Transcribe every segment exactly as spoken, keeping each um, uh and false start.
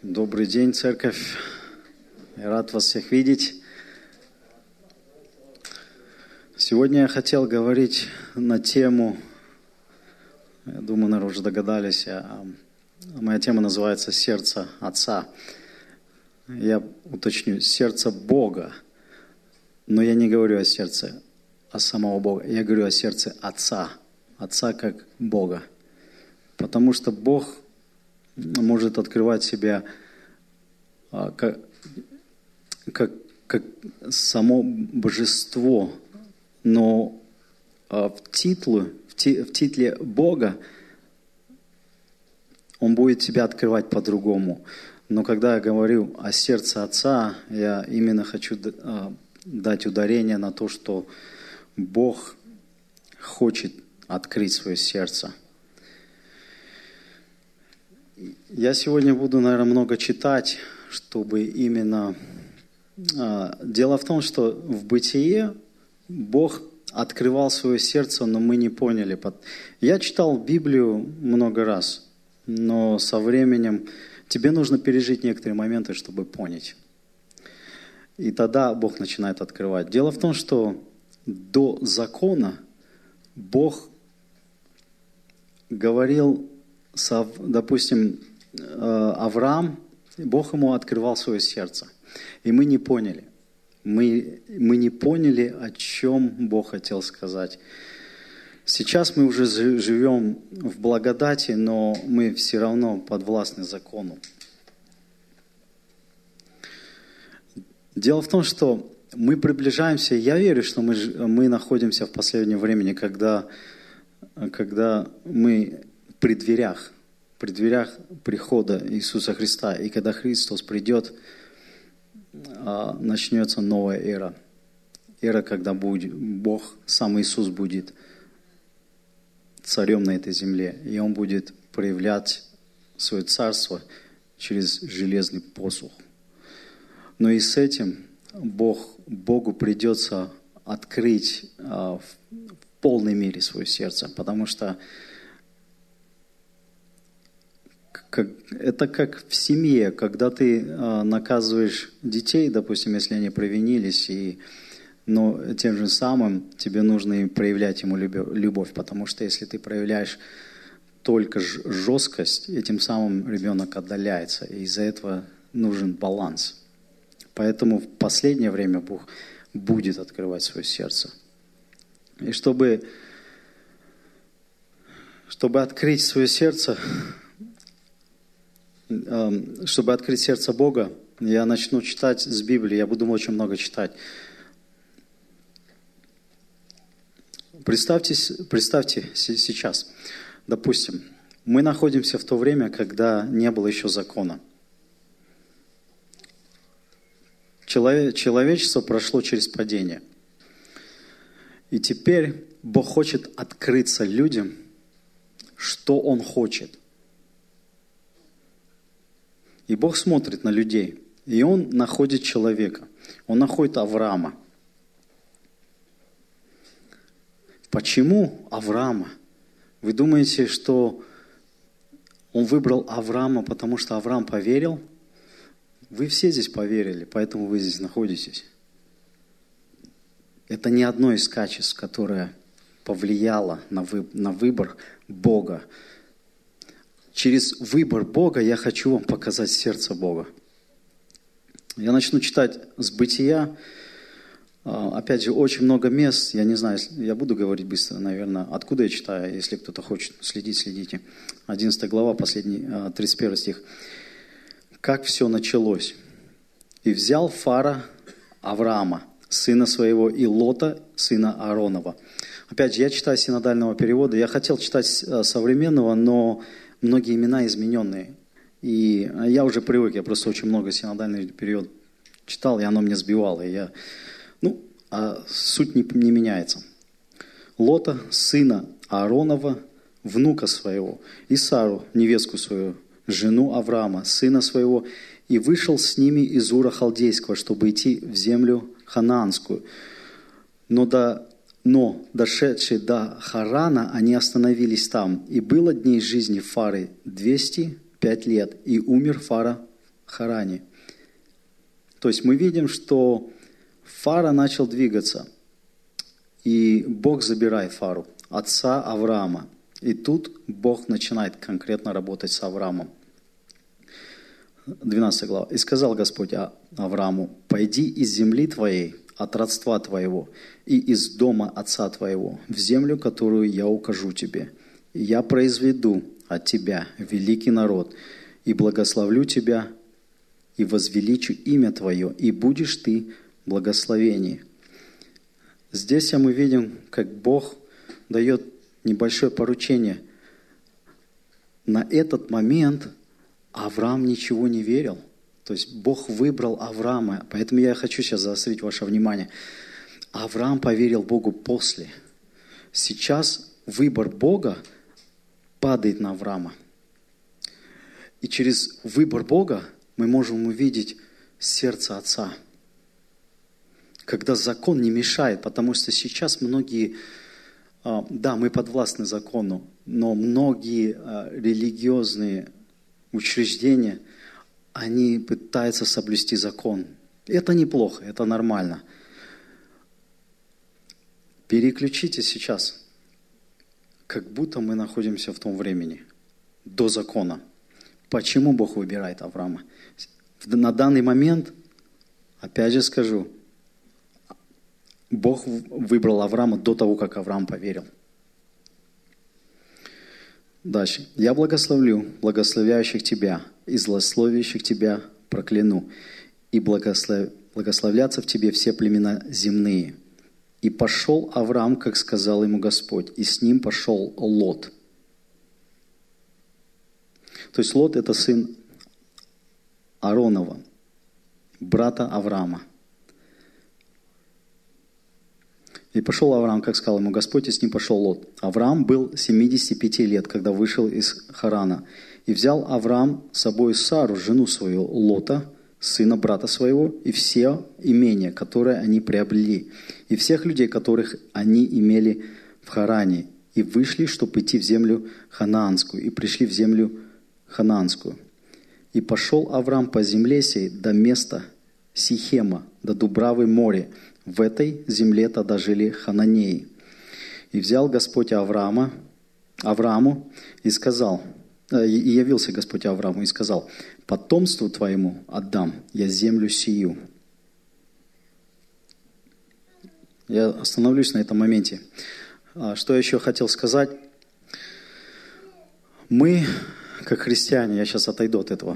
Добрый день, церковь. Я рад вас всех видеть. Сегодня я хотел говорить на тему, я думаю, наверное, уже догадались, а моя тема называется «Сердце Отца». Я уточню, сердце Бога, но я не говорю о сердце, о самого Бога, я говорю о сердце Отца, Отца как Бога. Потому что Бог может открывать себя как, как, как само божество, но в, титлу, в, ти, в титле Бога Он будет себя открывать по-другому. Но когда я говорю о сердце Отца, я именно хочу дать ударение на то, что Бог хочет открыть свое сердце. Я сегодня буду, наверное, много читать, чтобы именно... Дело в том, что в Бытие Бог открывал свое сердце, но мы не поняли. Я читал Библию много раз, но со временем тебе нужно пережить некоторые моменты, чтобы понять. И тогда Бог начинает открывать. Дело в том, что до закона Бог говорил, допустим, Авраам, Бог ему открывал свое сердце. И мы не поняли. Мы, мы не поняли, о чем Бог хотел сказать. Сейчас мы уже живем в благодати, но мы все равно подвластны закону. Дело в том, что мы приближаемся, я верю, что мы, мы находимся в последнем времени, когда, когда мы при дверях, при дверях прихода Иисуса Христа. И когда Христос придет, начнется новая эра. Эра, когда будет, Бог, сам Иисус будет царем на этой земле. И Он будет проявлять свое царство через железный посох. Но и с этим Бог, Богу придется открыть в полной мере свое сердце, потому что Как, это как в семье, когда ты э, наказываешь детей, допустим, если они провинились, и, но тем же самым тебе нужно им проявлять ему любовь, потому что если ты проявляешь только жесткость, этим самым ребенок отдаляется, и из-за этого нужен баланс. Поэтому в последнее время Бог будет открывать свое сердце. И чтобы, чтобы открыть свое сердце, чтобы открыть сердце Бога, я начну читать с Библии, я буду очень много читать. Представьте, представьте сейчас, допустим, мы находимся в то время, когда не было еще закона. Челове, человечество прошло через падение. И теперь Бог хочет открыться людям, что Он хочет. И Бог смотрит на людей, и Он находит человека. Он находит Авраама. Почему Авраама? Вы думаете, что Он выбрал Авраама, потому что Авраам поверил? Вы все здесь поверили, поэтому вы здесь находитесь. Это не одно из качеств, которое повлияло на, вы, на выбор Бога. Через выбор Бога я хочу вам показать сердце Бога. Я начну читать с Бытия. Опять же, очень много мест. Я не знаю, я буду говорить быстро, наверное. Откуда я читаю? Если кто-то хочет следить, следите. одиннадцатая глава, последний, тридцать первый стих. Как все началось. «И взял Фара Авраама, сына своего, и Лота, сына Ааронова». Опять же, я читаю синодального перевода. Я хотел читать современного, но многие имена измененные. И я уже привык, я просто очень много синодальный период читал, и оно меня сбивало. И я, ну, а суть не, не меняется. Лота, сына Ааронова, внука своего, и Сару, невестку свою, жену Авраама, сына своего, и вышел с ними из Ура Халдейского, чтобы идти в землю ханаанскую. Но до Но, дошедшие до Харана, они остановились там. И было дней жизни Фары двести пять лет, и умер Фара Харане. То есть мы видим, что Фара начал двигаться, и Бог забирает Фару, отца Авраама. И тут Бог начинает конкретно работать с Авраамом. двенадцатая глава. «И сказал Господь Аврааму: пойди из земли твоей, от родства твоего, и из дома отца твоего, в землю, которую я укажу тебе. И я произведу от тебя великий народ, и благословлю тебя, и возвеличу имя твое, и будешь ты благословение». Здесь мы видим, как Бог дает небольшое поручение. На этот момент Авраам ничего не верил. То есть Бог выбрал Авраама. Поэтому я хочу сейчас заострить ваше внимание. Авраам поверил Богу после. Сейчас выбор Бога падает на Авраама. И через выбор Бога мы можем увидеть сердце Отца. Когда закон не мешает, потому что сейчас многие, да, мы подвластны закону, но многие религиозные учреждения, они пытаются соблюсти закон. Это неплохо, это нормально. Переключите сейчас, как будто мы находимся в том времени, до закона. Почему Бог выбирает Авраама? На данный момент, опять же скажу, Бог выбрал Авраама до того, как Авраам поверил. Дальше. «Я благословлю благословляющих тебя, и злословящих тебя прокляну, и благослов... благословлятся в тебе все племена земные. И пошел Авраам, как сказал ему Господь, и с ним пошел Лот». То есть Лот – это сын Ааронова, брата Авраама. «И пошел Авраам, как сказал ему Господь, и с ним пошел Лот. Авраам был семидесяти пяти лет, когда вышел из Харана. И взял Авраам с собой Сару, жену свою, Лота, сына брата своего, и все имения, которые они приобрели, и всех людей, которых они имели в Харане, и вышли, чтобы идти в землю ханаанскую, и пришли в землю ханаанскую. И пошел Авраам по земле сей до места Сихема, до Дубравы море. В этой земле тогда жили хананеи. И взял Господь Авраама, Аврааму и сказал, и явился Господь Аврааму и сказал: потомству твоему отдам я землю сию». Я остановлюсь на этом моменте. Что я еще хотел сказать? Мы, как христиане, я сейчас отойду от этого,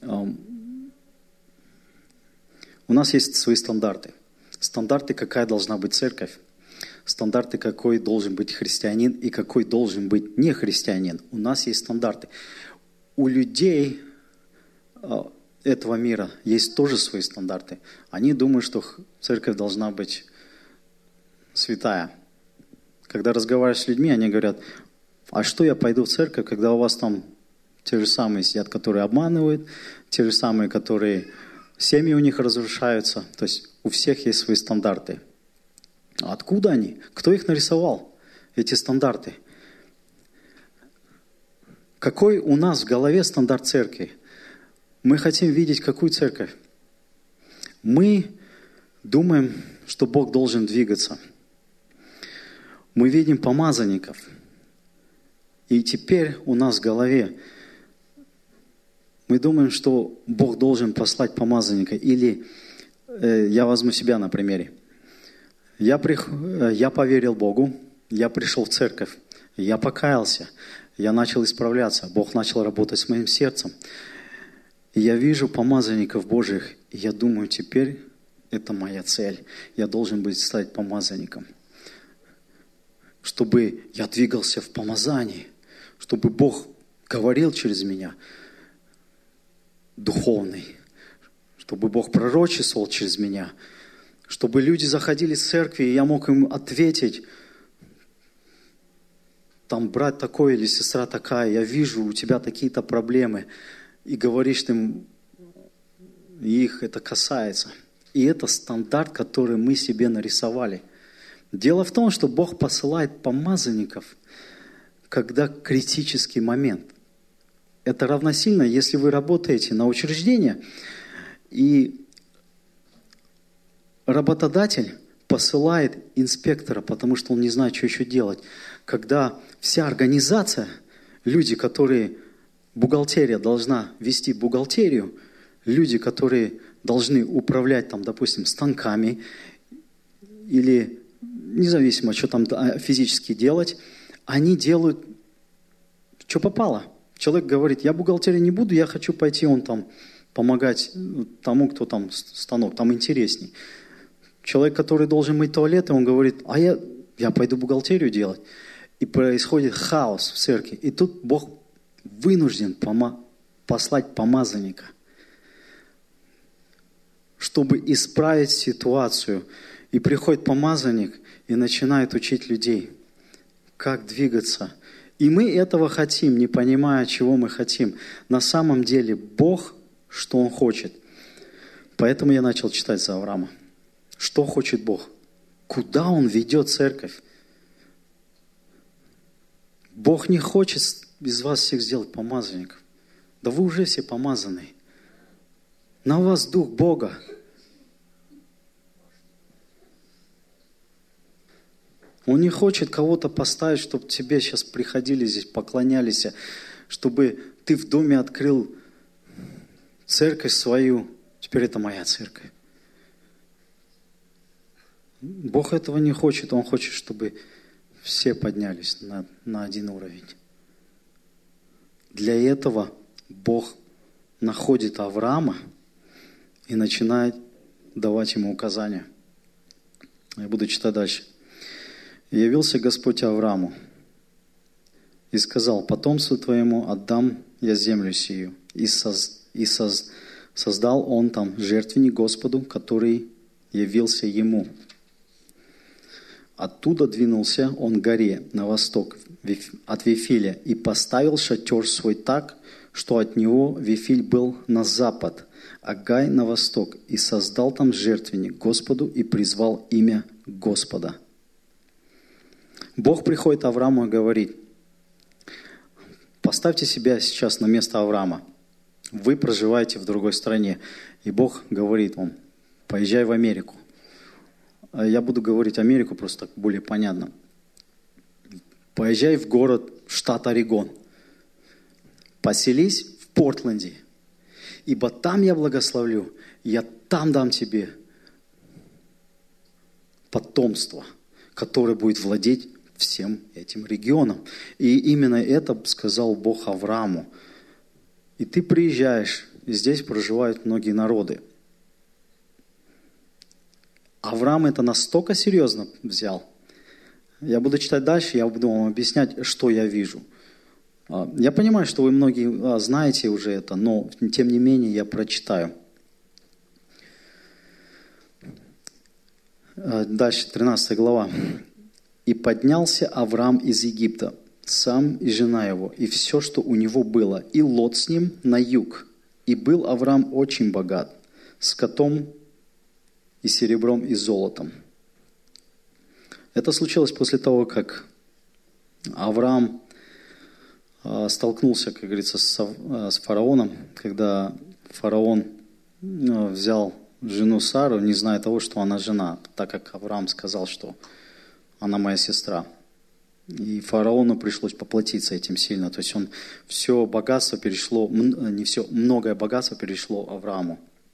у нас есть свои стандарты. Стандарты, какая должна быть церковь. Стандарты, какой должен быть христианин и какой должен быть не христианин. У нас есть стандарты. У людей этого мира есть тоже свои стандарты. Они думают, что церковь должна быть святая. Когда разговариваешь с людьми, они говорят: а что я пойду в церковь, когда у вас там те же самые сидят, которые обманывают, те же самые, которые семьи у них разрушаются. То есть у всех есть свои стандарты. Откуда они? Кто их нарисовал, эти стандарты? Какой у нас в голове стандарт церкви? Мы хотим видеть какую церковь? Мы думаем, что Бог должен двигаться. Мы видим помазанников. И теперь у нас в голове мы думаем, что Бог должен послать помазанника. Или э, я возьму себя на примере. Я, прих... я поверил Богу, я пришел в церковь, я покаялся, я начал исправляться, Бог начал работать с моим сердцем. И я вижу помазанников Божьих, и я думаю, теперь это моя цель. Я должен быть стать помазанником. Чтобы я двигался в помазании, чтобы Бог говорил через меня, духовный, чтобы Бог пророчествовал через меня, чтобы люди заходили в церкви, и я мог им ответить: там брат такой или сестра такая, я вижу, у тебя такие-то проблемы, и говоришь им, их это касается. И это стандарт, который мы себе нарисовали. Дело в том, что Бог посылает помазанников, когда критический момент. Это равносильно, если вы работаете на учреждение, и работодатель посылает инспектора, потому что он не знает, что еще делать. Когда вся организация, люди, которые, бухгалтерия должна вести бухгалтерию, люди, которые должны управлять, там, допустим, станками или независимо, что там физически делать, они делают, что попало. Человек говорит, я бухгалтерией не буду, я хочу пойти, он там помогать тому, кто там станок, там интересней. Человек, который должен мыть туалеты, он говорит, а я, я пойду бухгалтерию делать. И происходит хаос в церкви. И тут Бог вынужден пома- послать помазанника, чтобы исправить ситуацию. И приходит помазанник и начинает учить людей, как двигаться. И мы этого хотим, не понимая, чего мы хотим. На самом деле Бог, что Он хочет. Поэтому я начал читать за Авраама. Что хочет Бог? Куда Он ведет церковь? Бог не хочет из вас всех сделать помазанников. Да вы уже все помазанные. На вас Дух Бога. Он не хочет кого-то поставить, чтобы тебе сейчас приходили здесь, поклонялись, чтобы ты в доме открыл церковь свою. Теперь это моя церковь. Бог этого не хочет. Он хочет, чтобы все поднялись на, на один уровень. Для этого Бог находит Авраама и начинает давать ему указания. Я буду читать дальше. «И явился Господь Аврааму и сказал, потомству твоему отдам я землю сию. И, соз, и соз, создал он там жертвенник Господу, который явился ему. Оттуда двинулся он к горе на восток от Вифиля и поставил шатер свой так, что от него Вифиль был на запад, а Гай на восток, и создал там жертвенник Господу и призвал имя Господа». Бог приходит к Аврааму и говорит, поставьте себя сейчас на место Авраама. Вы проживаете в другой стране. И Бог говорит вам, поезжай в Америку. Я буду говорить Америку просто так более понятно. Поезжай в город, штат Орегон. Поселись в Портленде. Ибо там я благословлю, я там дам тебе потомство, которое будет владеть всем этим регионом. И именно это сказал Бог Аврааму. И ты приезжаешь, и здесь проживают многие народы. Авраам это настолько серьезно взял. Я буду читать дальше, я буду вам объяснять, что я вижу. Я понимаю, что вы многие знаете уже это, но тем не менее я прочитаю. Дальше, тринадцатая глава. «И поднялся Авраам из Египта, сам и жена его, и все, что у него было, и Лот с ним на юг. И был Авраам очень богат, скотом и серебром и золотом». Это случилось после того, как Авраам столкнулся, как говорится, с фараоном, когда фараон взял жену Сару, не зная того, что она жена, так как Авраам сказал, что она моя сестра. И фараону пришлось поплатиться этим сильно. То есть он все богатство перешло, не все, многое богатство перешло Аврааму.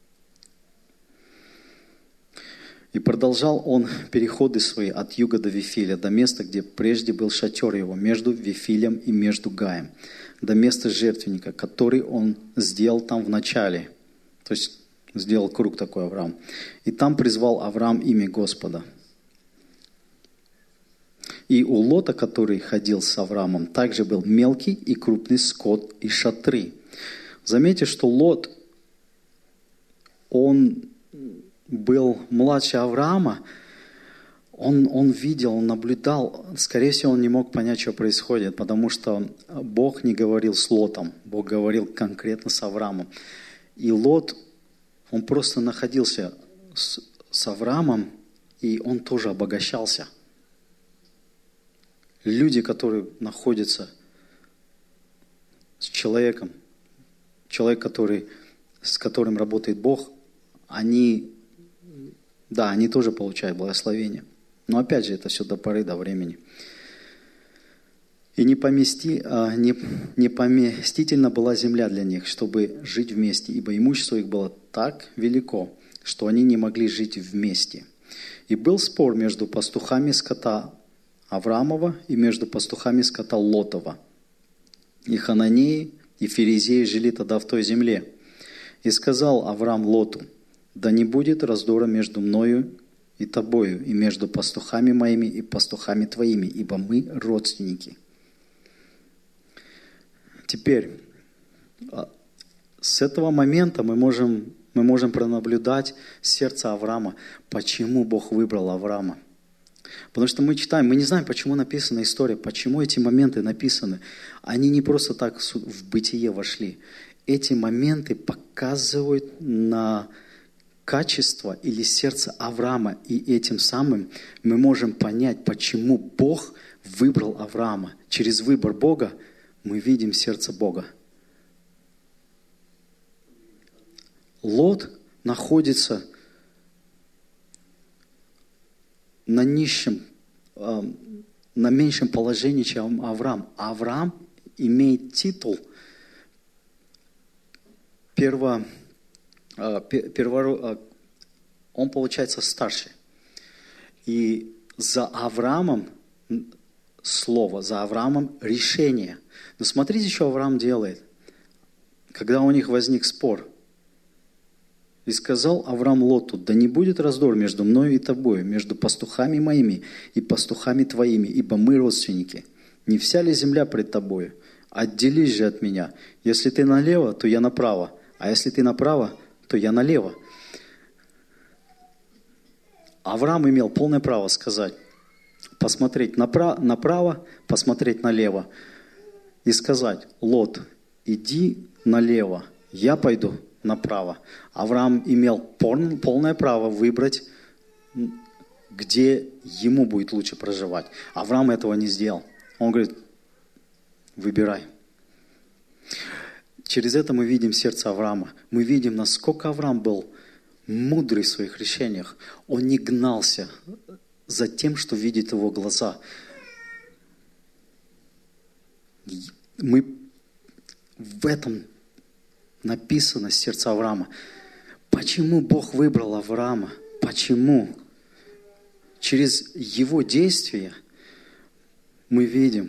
И продолжал он переходы свои от юга до Вифиля, до места, где прежде был шатер его, между Вифилем и между Гаем, до места жертвенника, который он сделал там в начале. То есть сделал круг такой Авраам. И там призвал Авраам имя Господа. И у Лота, который ходил с Авраамом, также был мелкий и крупный скот и шатры. Заметьте, что Лот, он был младше Авраама, он, он видел, он наблюдал, скорее всего, он не мог понять, что происходит, потому что Бог не говорил с Лотом, Бог говорил конкретно с Авраамом. И Лот, он просто находился с, с Авраамом, и он тоже обогащался. Люди, которые находятся с с человеком, человек, который, с которым работает Бог, они, да, они тоже получают благословение. Но опять же, это все до поры, до времени. И не, помести, а, не, не поместительна была земля для них, чтобы жить вместе, ибо имущество их было так велико, что они не могли жить вместе. И был спор между пастухами скота Авраамова и между пастухами скота Лотова. И хананеи, и ферезеи жили тогда в той земле. И сказал Авраам Лоту: да не будет раздора между мною и тобою, и между пастухами моими и пастухами твоими, ибо мы родственники. Теперь, с этого момента мы можем, мы можем пронаблюдать сердце Авраама. Почему Бог выбрал Авраама? Потому что мы читаем, мы не знаем, почему написана история, почему эти моменты написаны. Они не просто так в бытие вошли. Эти моменты показывают на качество или сердце Авраама. И этим самым мы можем понять, почему Бог выбрал Авраама. Через выбор Бога мы видим сердце Бога. Лот находится на низшем, э, на меньшем положении, чем Авраам. Авраам имеет титул перво, э, перво, э, он получается старше. И за Авраамом слово, за Авраамом решение. Но смотрите, что Авраам делает. Когда у них возник спор. И сказал Авраам Лоту: да не будет раздор между мною и тобою, между пастухами моими и пастухами твоими, ибо мы родственники. Не вся ли земля пред тобою? Отделись же от меня. Если ты налево, то я направо, а если ты направо, то я налево. Авраам имел полное право сказать, посмотреть направо, направо, посмотреть налево и сказать: Лот, иди налево, я пойду направо. Авраам имел полное право выбрать, где ему будет лучше проживать. Авраам этого не сделал. Он говорит: выбирай. Через это мы видим сердце Авраама. Мы видим, насколько Авраам был мудрый в своих решениях. Он не гнался за тем, что видит его глаза. Мы в этом написано сердце Авраама. Почему Бог выбрал Авраама? Почему? Через его действия мы видим.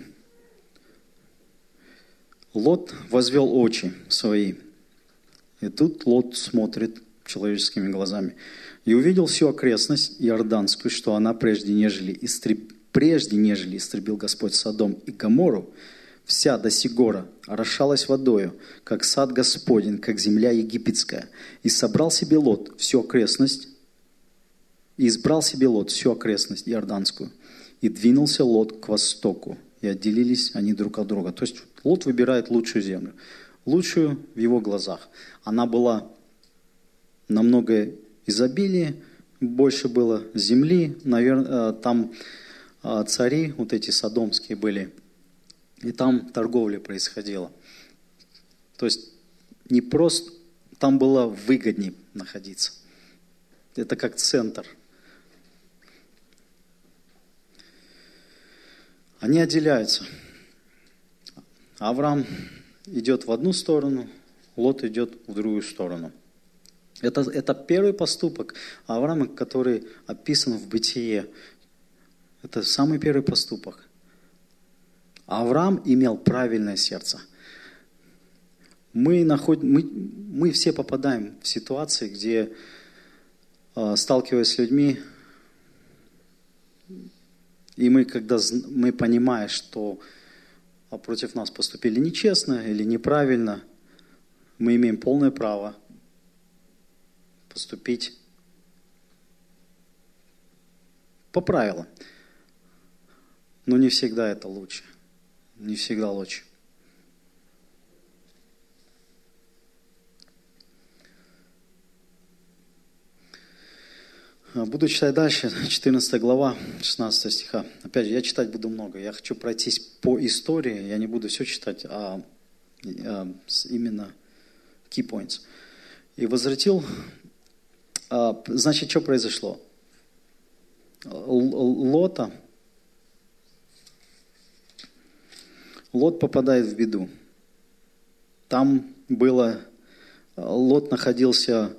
Лот возвел очи свои. И тут Лот смотрит человеческими глазами. И увидел всю окрестность иорданскую, что она прежде нежели, истреб... прежде нежели истребил Господь Содом и Гоморру, вся до сих гора орошалась водою, как сад Господень, как земля египетская. И собрал себе Лот всю окрестность, и избрал себе Лот всю окрестность иорданскую. И двинулся Лот к востоку, и отделились они друг от друга. То есть Лот выбирает лучшую землю, лучшую в его глазах. Она была намного изобилие, больше было земли, наверное, там цари, вот эти содомские были, и там торговля происходила. То есть не просто, там было выгоднее находиться. Это как центр. Они отделяются. Авраам идет в одну сторону, Лот идет в другую сторону. Это, это первый поступок Авраама, который описан в Бытие. Это самый первый поступок. Авраам имел правильное сердце. Мы, находим, мы, мы все попадаем в ситуации, где, сталкиваясь с людьми, и мы, когда мы понимаем, что против нас поступили нечестно или неправильно, мы имеем полное право поступить по правилам. Но не всегда это лучше. Не всегда лучше. Буду читать дальше, четырнадцатая глава, шестнадцатого стиха. Опять же, я читать буду много. Я хочу пройтись по истории. Я не буду все читать, а Именно key points. И возвратил, значит, что произошло? Лота, Лот попадает в беду. Там было, Лот находился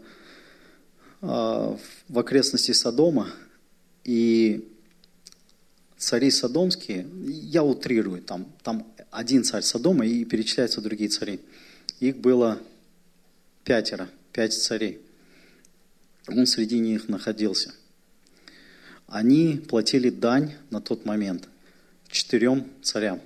в окрестности Содома, и цари содомские, я утрирую, там, там один царь Содома и перечисляются другие цари. Их было пятеро, пять царей. Он среди них находился. Они платили дань на тот момент четырем царям.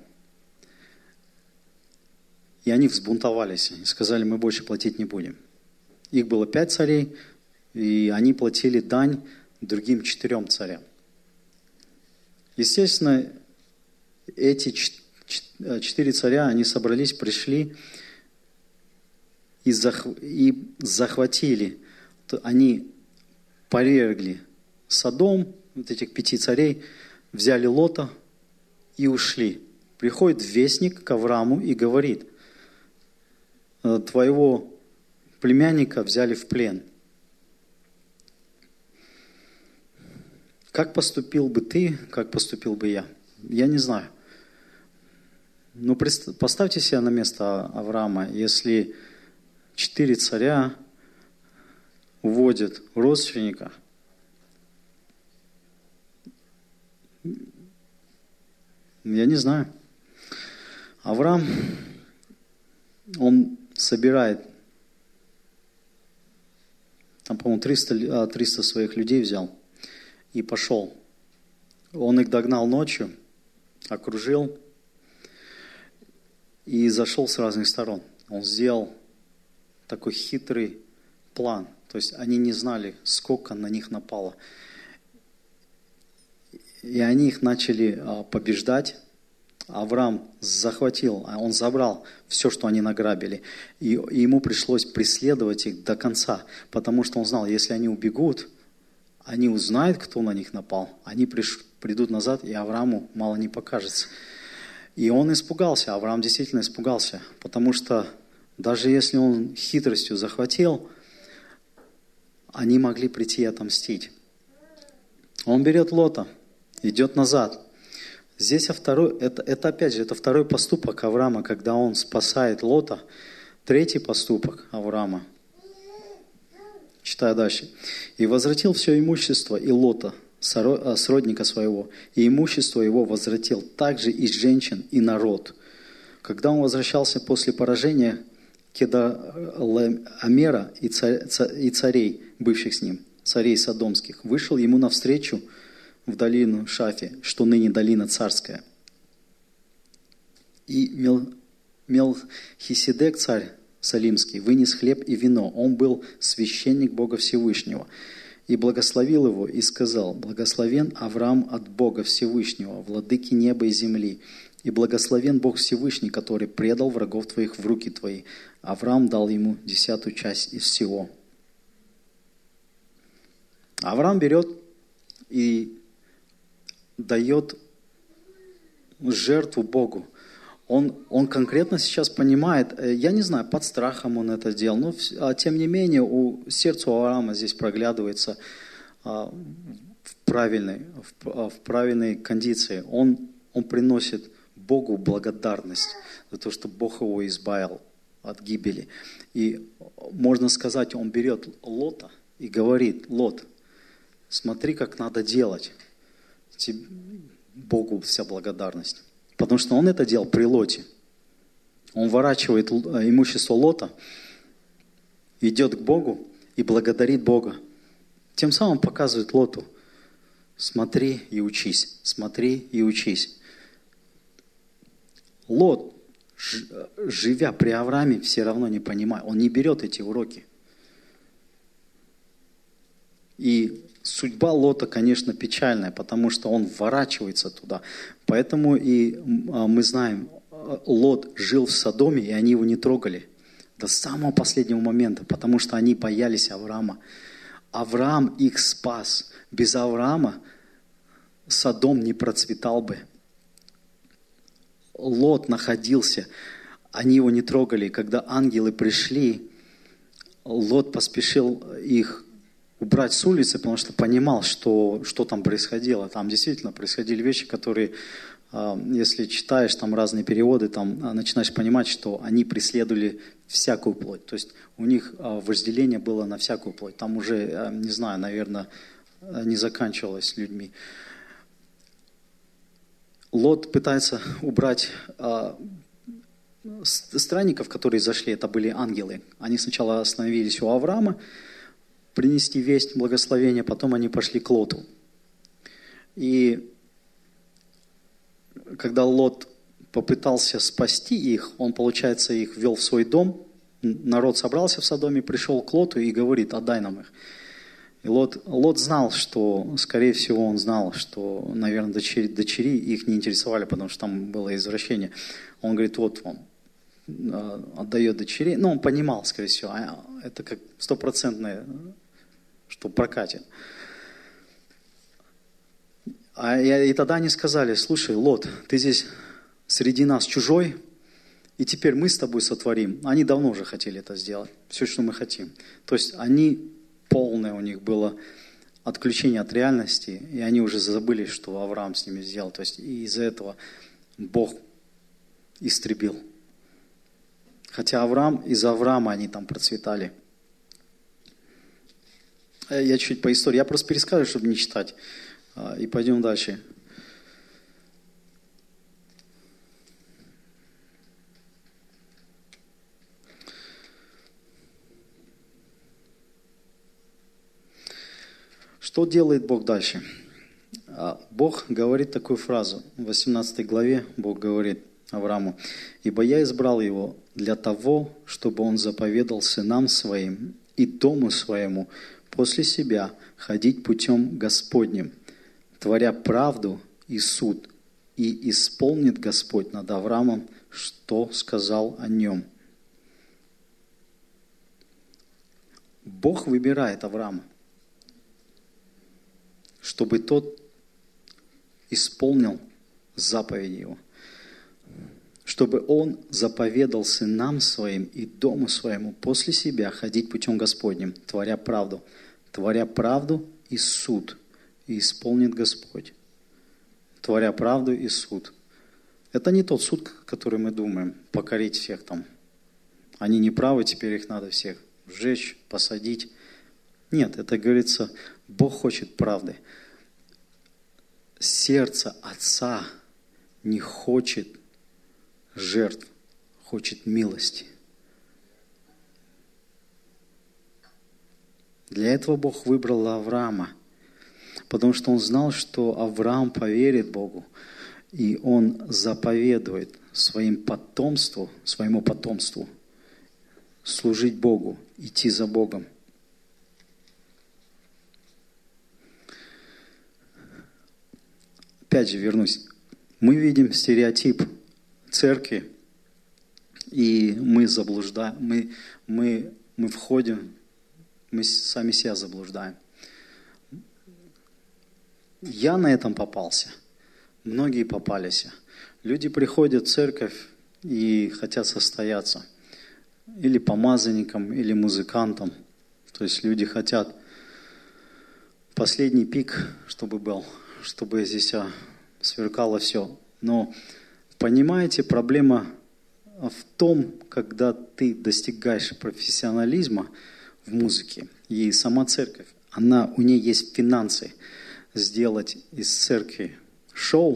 И они взбунтовались и сказали, мы больше платить не будем. Их было пять царей, и они платили дань другим четырем царям. Естественно, эти четыре царя, они собрались, пришли и, зах... и захватили. Они повергли Содом, вот этих пяти царей, взяли Лота и ушли. Приходит вестник к Аврааму и говорит, твоего племянника взяли в плен. Как поступил бы ты, как поступил бы я? Я не знаю. Но поставьте себя на место Авраама, если четыре царя уводят родственника. Я не знаю. Авраам, он собирает, там, по-моему, триста, триста своих людей взял и пошел. Он их догнал ночью, окружил и зашел с разных сторон. Он сделал такой хитрый план. То есть они не знали, сколько на них напало. И они их начали побеждать. Авраам захватил, он забрал все, что они награбили. И ему пришлось преследовать их до конца, потому что он знал, если они убегут, они узнают, кто на них напал, они приш, придут назад, и Аврааму мало не покажется. И он испугался, Авраам действительно испугался, потому что даже если он хитростью захватил, они могли прийти и отомстить. Он берет Лота, идет назад. Здесь второй, это, это опять же, это второй поступок Авраама, когда он спасает Лота. Третий поступок Авраама. Читаю дальше. «И возвратил все имущество и Лота, сродника своего, и имущество его возвратил также и женщин, и народ. Когда он возвращался после поражения Кедоламера и, царь, и царей, бывших с ним, царей содомских, вышел ему навстречу в долину Шафи, что ныне долина царская. И Мел, Мелхиседек, царь Салимский, вынес хлеб и вино. Он был священник Бога Всевышнего. И благословил его, и сказал, благословен Авраам от Бога Всевышнего, владыки неба и земли. И благословен Бог Всевышний, который предал врагов твоих в руки твои. Авраам дал ему десятую часть из всего». Авраам берет и дает жертву Богу. Он, он конкретно сейчас понимает, я не знаю, под страхом он это делал, но тем не менее у сердца у Авраама здесь проглядывается а, в, правильной, в, в правильной кондиции. Он, он приносит Богу благодарность за то, что Бог его избавил от гибели. И можно сказать, он берет Лота и говорит, Лот, смотри, как надо делать. Богу вся благодарность. Потому что он это делал при Лоте. Он ворачивает имущество Лота, идет к Богу и благодарит Бога. Тем самым показывает Лоту, смотри и учись, смотри и учись. Лот, живя при Аврааме, все равно не понимает, он не берет эти уроки. И судьба Лота, конечно, печальная, потому что он вворачивается туда. Поэтому и мы знаем, Лот жил в Содоме, и они его не трогали до самого последнего момента, потому что они боялись Авраама. Авраам их спас. Без Авраама Содом не процветал бы. Лот находился, они его не трогали. Когда ангелы пришли, Лот поспешил их убрать с улицы, потому что понимал, что, что там происходило. Там действительно происходили вещи, которые, если читаешь там разные переводы, там начинаешь понимать, что они преследовали всякую плоть. То есть у них вожделение было на всякую плоть. Там уже, не знаю, наверное, не заканчивалось людьми. Лот пытается убрать а, странников, которые зашли, это были ангелы. Они сначала остановились у Авраама, принести весть, благословения, потом они пошли к Лоту. И когда Лот попытался спасти их, он, получается, их ввел в свой дом, народ собрался в Содоме, пришел к Лоту и говорит: отдай нам их. И Лот, Лот знал, что, скорее всего, он знал, что, наверное, дочери, дочери их не интересовали, потому что там было извращение. Он говорит: вот вам, отдает дочерей. Ну, он понимал, скорее всего, это как стопроцентное, что прокатит. А, и тогда они сказали: слушай, Лот, ты здесь среди нас чужой, и теперь мы с тобой сотворим. Они давно уже хотели это сделать, все, что мы хотим. То есть они, полное у них было отключение от реальности, и они уже забыли, что Авраам с ними сделал. То есть и из-за этого Бог истребил. Хотя Авраам, из Авраама они там процветали. Я чуть по истории, я просто перескажу, чтобы не читать. И пойдем дальше. Что делает Бог дальше? Бог говорит такую фразу. В восемнадцатой главе Бог говорит Аврааму: «Ибо я избрал его для того, чтобы он заповедал сынам своим и дому своему после себя ходить путем Господним, творя правду и суд, и исполнит Господь над Авраамом, что сказал о нем». Бог выбирает Авраама, чтобы тот исполнил заповеди его, чтобы он заповедал сынам своим и дому своему после себя ходить путем Господним, творя правду, творя правду и суд, и исполнит Господь. Творя правду и суд. Это не тот суд, который мы думаем, покорить всех там. Они неправы, теперь их надо всех сжечь, посадить. Нет, это говорится, Бог хочет правды. Сердце Отца не хочет жертв, хочет милости. Для этого Бог выбрал Авраама, потому что Он знал, что Авраам поверит Богу, и он заповедует своим потомству, своему потомству служить Богу, идти за Богом. Опять же вернусь. Мы видим стереотип церкви, и мы заблуждаем, мы, мы, мы входим, мы сами себя заблуждаем. Я на этом попался. Многие попались. Люди приходят в церковь и хотят состояться. Или помазанником, или музыкантом. То есть люди хотят последний пик, чтобы был, чтобы здесь сверкало все. Но понимаете, проблема в том, когда ты достигаешь профессионализма в музыке, и сама церковь, она, у нее есть финансы сделать из церкви шоу,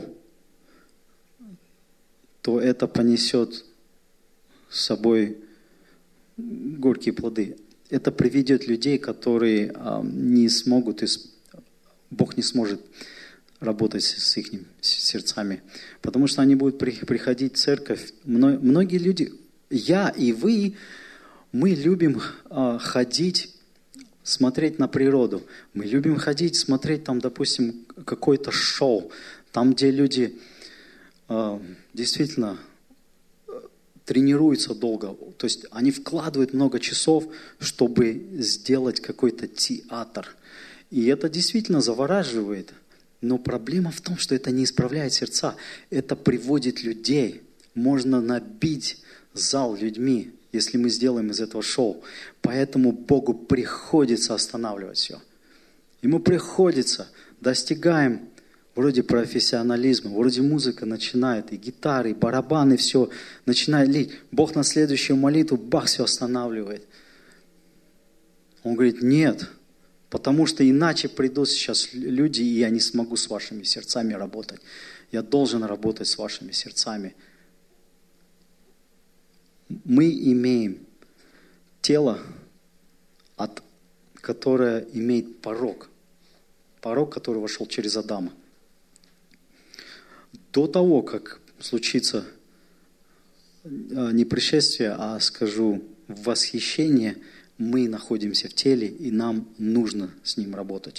то это понесет с собой горькие плоды. Это приведет людей, которые а, не смогут, Бог не сможет работать с их сердцами. Потому что они будут приходить в церковь. Многие люди, я и вы, мы любим а, ходить, смотреть на природу. Мы любим ходить, смотреть там, допустим, какое-то шоу, там, где люди э, действительно тренируются долго. То есть они вкладывают много часов, чтобы сделать какой-то театр. И это действительно завораживает. Но проблема в том, что это не исправляет сердца. Это приводит людей. Можно набить зал людьми, если мы сделаем из этого шоу. Поэтому Богу приходится останавливать все. Ему приходится, достигаем вроде профессионализма, вроде музыка начинает, и гитары, и барабаны, все начинает лить. Бог на следующую молитву, бах, все останавливает. Он говорит, нет, потому что иначе придут сейчас люди, и я не смогу с вашими сердцами работать. Я должен работать с вашими сердцами. Мы имеем тело, от, которое имеет порок. Порок, который вошел через Адама. До того, как случится не пришествие, а, скажу, восхищение, мы находимся в теле, и нам нужно с ним работать.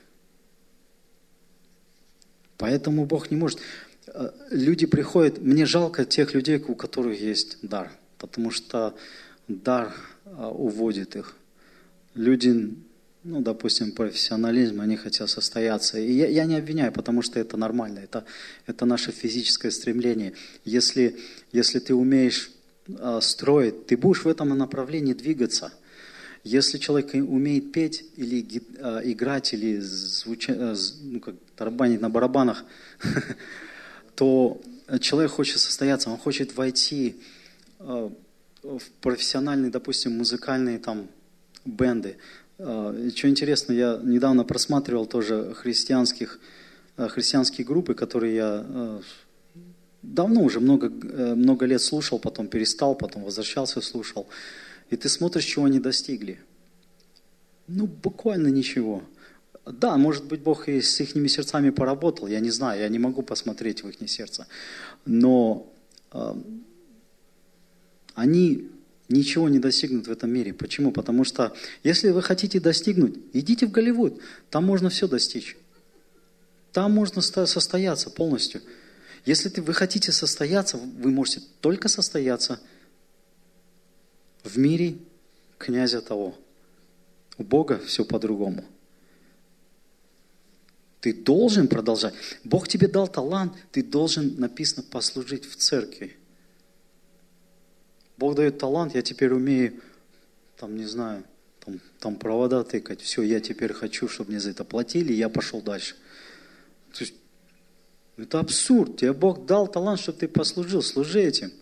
Поэтому Бог не может. Люди приходят, мне жалко тех людей, у которых есть дар, потому что дар уводит их. Люди, ну, допустим, профессионализм, они хотят состояться. И я, я не обвиняю, потому что это нормально, это, это наше физическое стремление. Если, если ты умеешь э, строить, ты будешь в этом направлении двигаться. Если человек умеет петь или э, играть, или звучать, э, ну, как тарабанить на барабанах, то человек хочет состояться, он хочет войти э, в профессиональные, допустим, музыкальные там бенды. Что интересно, я недавно просматривал тоже христианских, христианские группы, которые я давно уже много, много лет слушал, потом перестал, потом возвращался, слушал. И ты смотришь, чего они достигли. Ну, буквально ничего. Да, может быть, Бог и с их сердцами поработал, я не знаю, я не могу посмотреть в их сердце. Но э, они ничего не достигнут в этом мире. Почему? Потому что, если вы хотите достигнуть, идите в Голливуд. Там можно все достичь. Там можно состояться полностью. Если ты, вы хотите состояться, вы можете только состояться в мире князя того. У Бога все по-другому. Ты должен продолжать. Бог тебе дал талант, ты должен, написано, послужить в церкви. Бог дает талант, я теперь умею, там, не знаю, там, там провода тыкать. Все, я теперь хочу, чтобы мне за это платили, и я пошел дальше. То есть, это абсурд. Тебе Бог дал талант, чтобы ты послужил. Служи этим.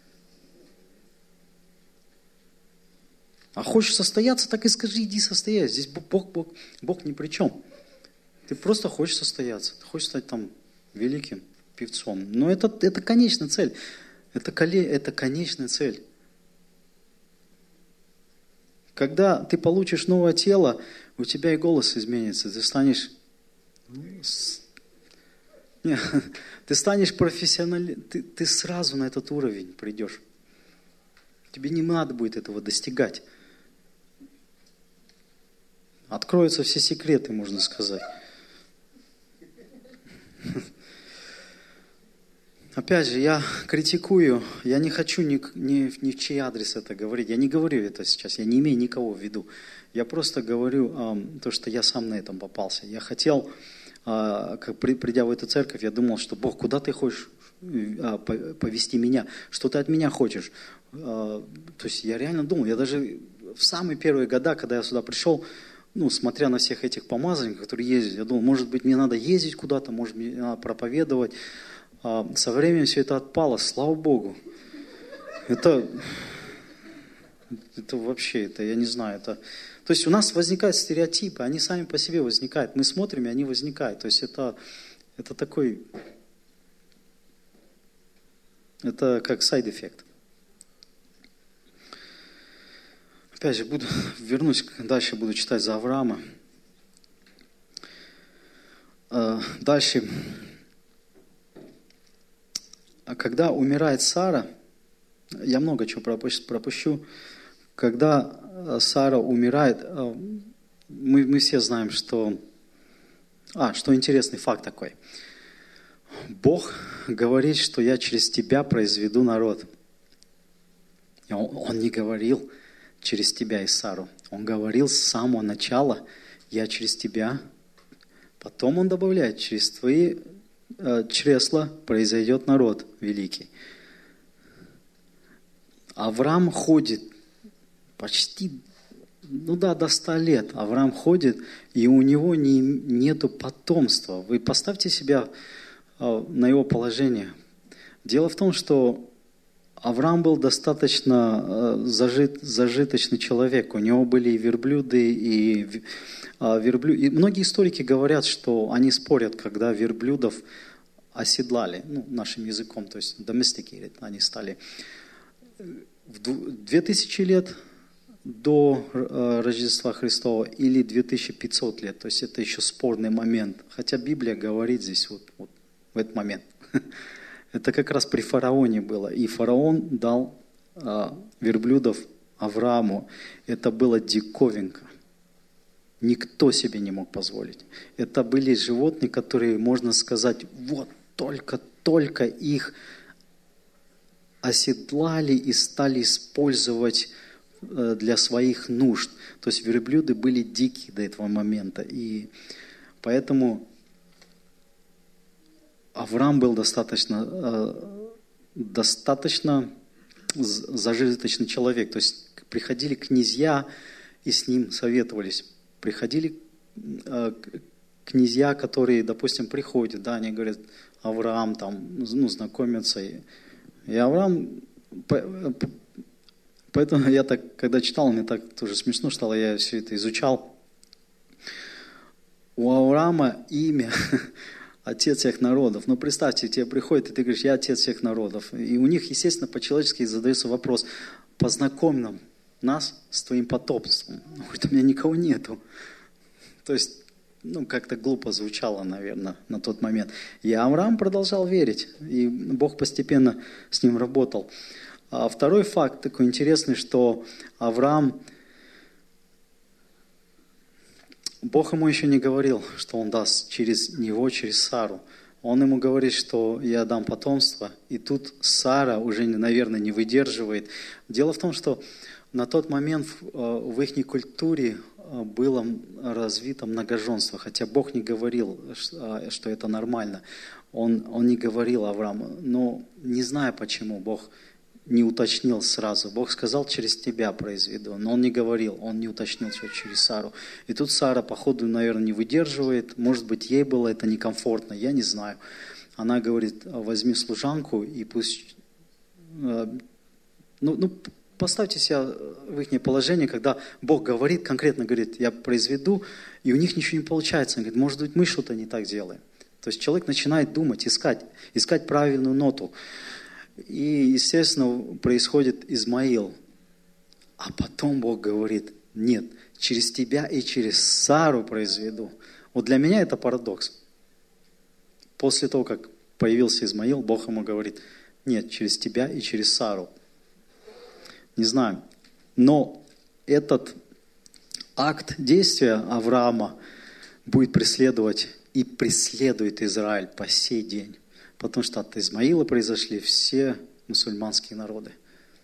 А хочешь состояться, так и скажи, иди состоясь. Здесь Бог, Бог, Бог ни при чем. Ты просто хочешь состояться. Ты хочешь стать там великим певцом. Но это, это конечная цель. Это, это конечная цель. Когда ты получишь новое тело, у тебя и голос изменится. Ты станешь... Не, ты станешь профессионалистом. Ты, ты сразу на этот уровень придешь. Тебе не надо будет этого достигать. Откроются все секреты, можно сказать. Опять же, я критикую, я не хочу ни, ни, ни в чей адрес это говорить. Я не говорю это сейчас, я не имею никого в виду. Я просто говорю э, то, что я сам на этом попался. Я хотел, э, как при, придя в эту церковь, я думал, что Бог, куда ты хочешь э, повести меня? Что ты от меня хочешь? Э, то есть я реально думал, я даже в самые первые года, когда я сюда пришел, ну, смотря на всех этих помазанников, которые ездят, я думал, может быть, мне надо ездить куда-то, может, мне надо проповедовать. Со временем все это отпало, слава Богу. Это, это вообще, это я не знаю. Это, то есть у нас возникают стереотипы, они сами по себе возникают. Мы смотрим, и они возникают. То есть это, это такой, это как сайд-эффект. Опять же, буду, вернусь, дальше буду читать за Авраама. Дальше. А когда умирает Сара, я много чего пропущу, когда Сара умирает, мы, мы все знаем, что... А, что интересный факт такой. Бог говорит, что я через тебя произведу народ. Он, он не говорил через тебя и Сару. Он говорил с самого начала, я через тебя. Потом он добавляет, через твои... чресла произойдет народ великий. Авраам ходит почти, ну да, до ста лет. Авраам ходит, и у него не, нету потомства. Вы поставьте себя э, на его положение. Дело в том, что Авраам был достаточно э, зажит, зажиточный человек. У него были и верблюды, и, э, верблю... и многие историки говорят, что они спорят, когда верблюдов оседлали, ну, нашим языком, то есть domesticated, они стали в две тысячи лет до э, Рождества Христова или две тысячи пятьсот лет. То есть это еще спорный момент. Хотя Библия говорит здесь вот, вот в этот момент. Это как раз при фараоне было. И фараон дал э, верблюдов Аврааму. Это было диковинка. Никто себе не мог позволить. Это были животные, которые, можно сказать, вот только-только их оседлали и стали использовать для своих нужд. То есть верблюды были дикие до этого момента. И поэтому Авраам был достаточно, достаточно зажиточный человек. То есть приходили князья и с ним советовались. Приходили князья, которые, допустим, приходят, да, они говорят, Авраам там, ну, знакомятся. И, и Авраам... Поэтому я так, когда читал, мне так тоже смешно стало, я все это изучал. У Авраама имя отец всех народов. Ну, представьте, тебе приходит, и ты говоришь, я отец всех народов. И у них, естественно, по-человечески задается вопрос, познакомь нам, нас с твоим потомством. Он говорит, у меня никого нету. То есть, ну, как-то глупо звучало, наверное, на тот момент. И Авраам продолжал верить, и Бог постепенно с ним работал. А второй факт такой интересный, что Авраам, Бог ему еще не говорил, что он даст через него, через Сару. Он ему говорит, что я дам потомство, и тут Сара уже, наверное, не выдерживает. Дело в том, что на тот момент в их культуре было развито многоженство, хотя Бог не говорил, что это нормально. Он, он не говорил Аврааму, но не знаю почему Бог не уточнил сразу. Бог сказал, через тебя произведу, но он не говорил, он не уточнил, что через Сару. И тут Сара, походу, наверное, не выдерживает, может быть, ей было это некомфортно, я не знаю. Она говорит, возьми служанку и пусть... Ну, ну поставьте себя в их положение, когда Бог говорит, конкретно говорит, я произведу, и у них ничего не получается. Он говорит, может быть, мы что-то не так делаем. То есть человек начинает думать, искать, искать правильную ноту. И, естественно, происходит Измаил. А потом Бог говорит, нет, через тебя и через Сару произведу. Вот для меня это парадокс. После того, как появился Измаил, Бог ему говорит, нет, через тебя и через Сару. Не знаю. Но этот акт действия Авраама будет преследовать и преследует Израиль по сей день. Потому что от Измаила произошли все мусульманские народы.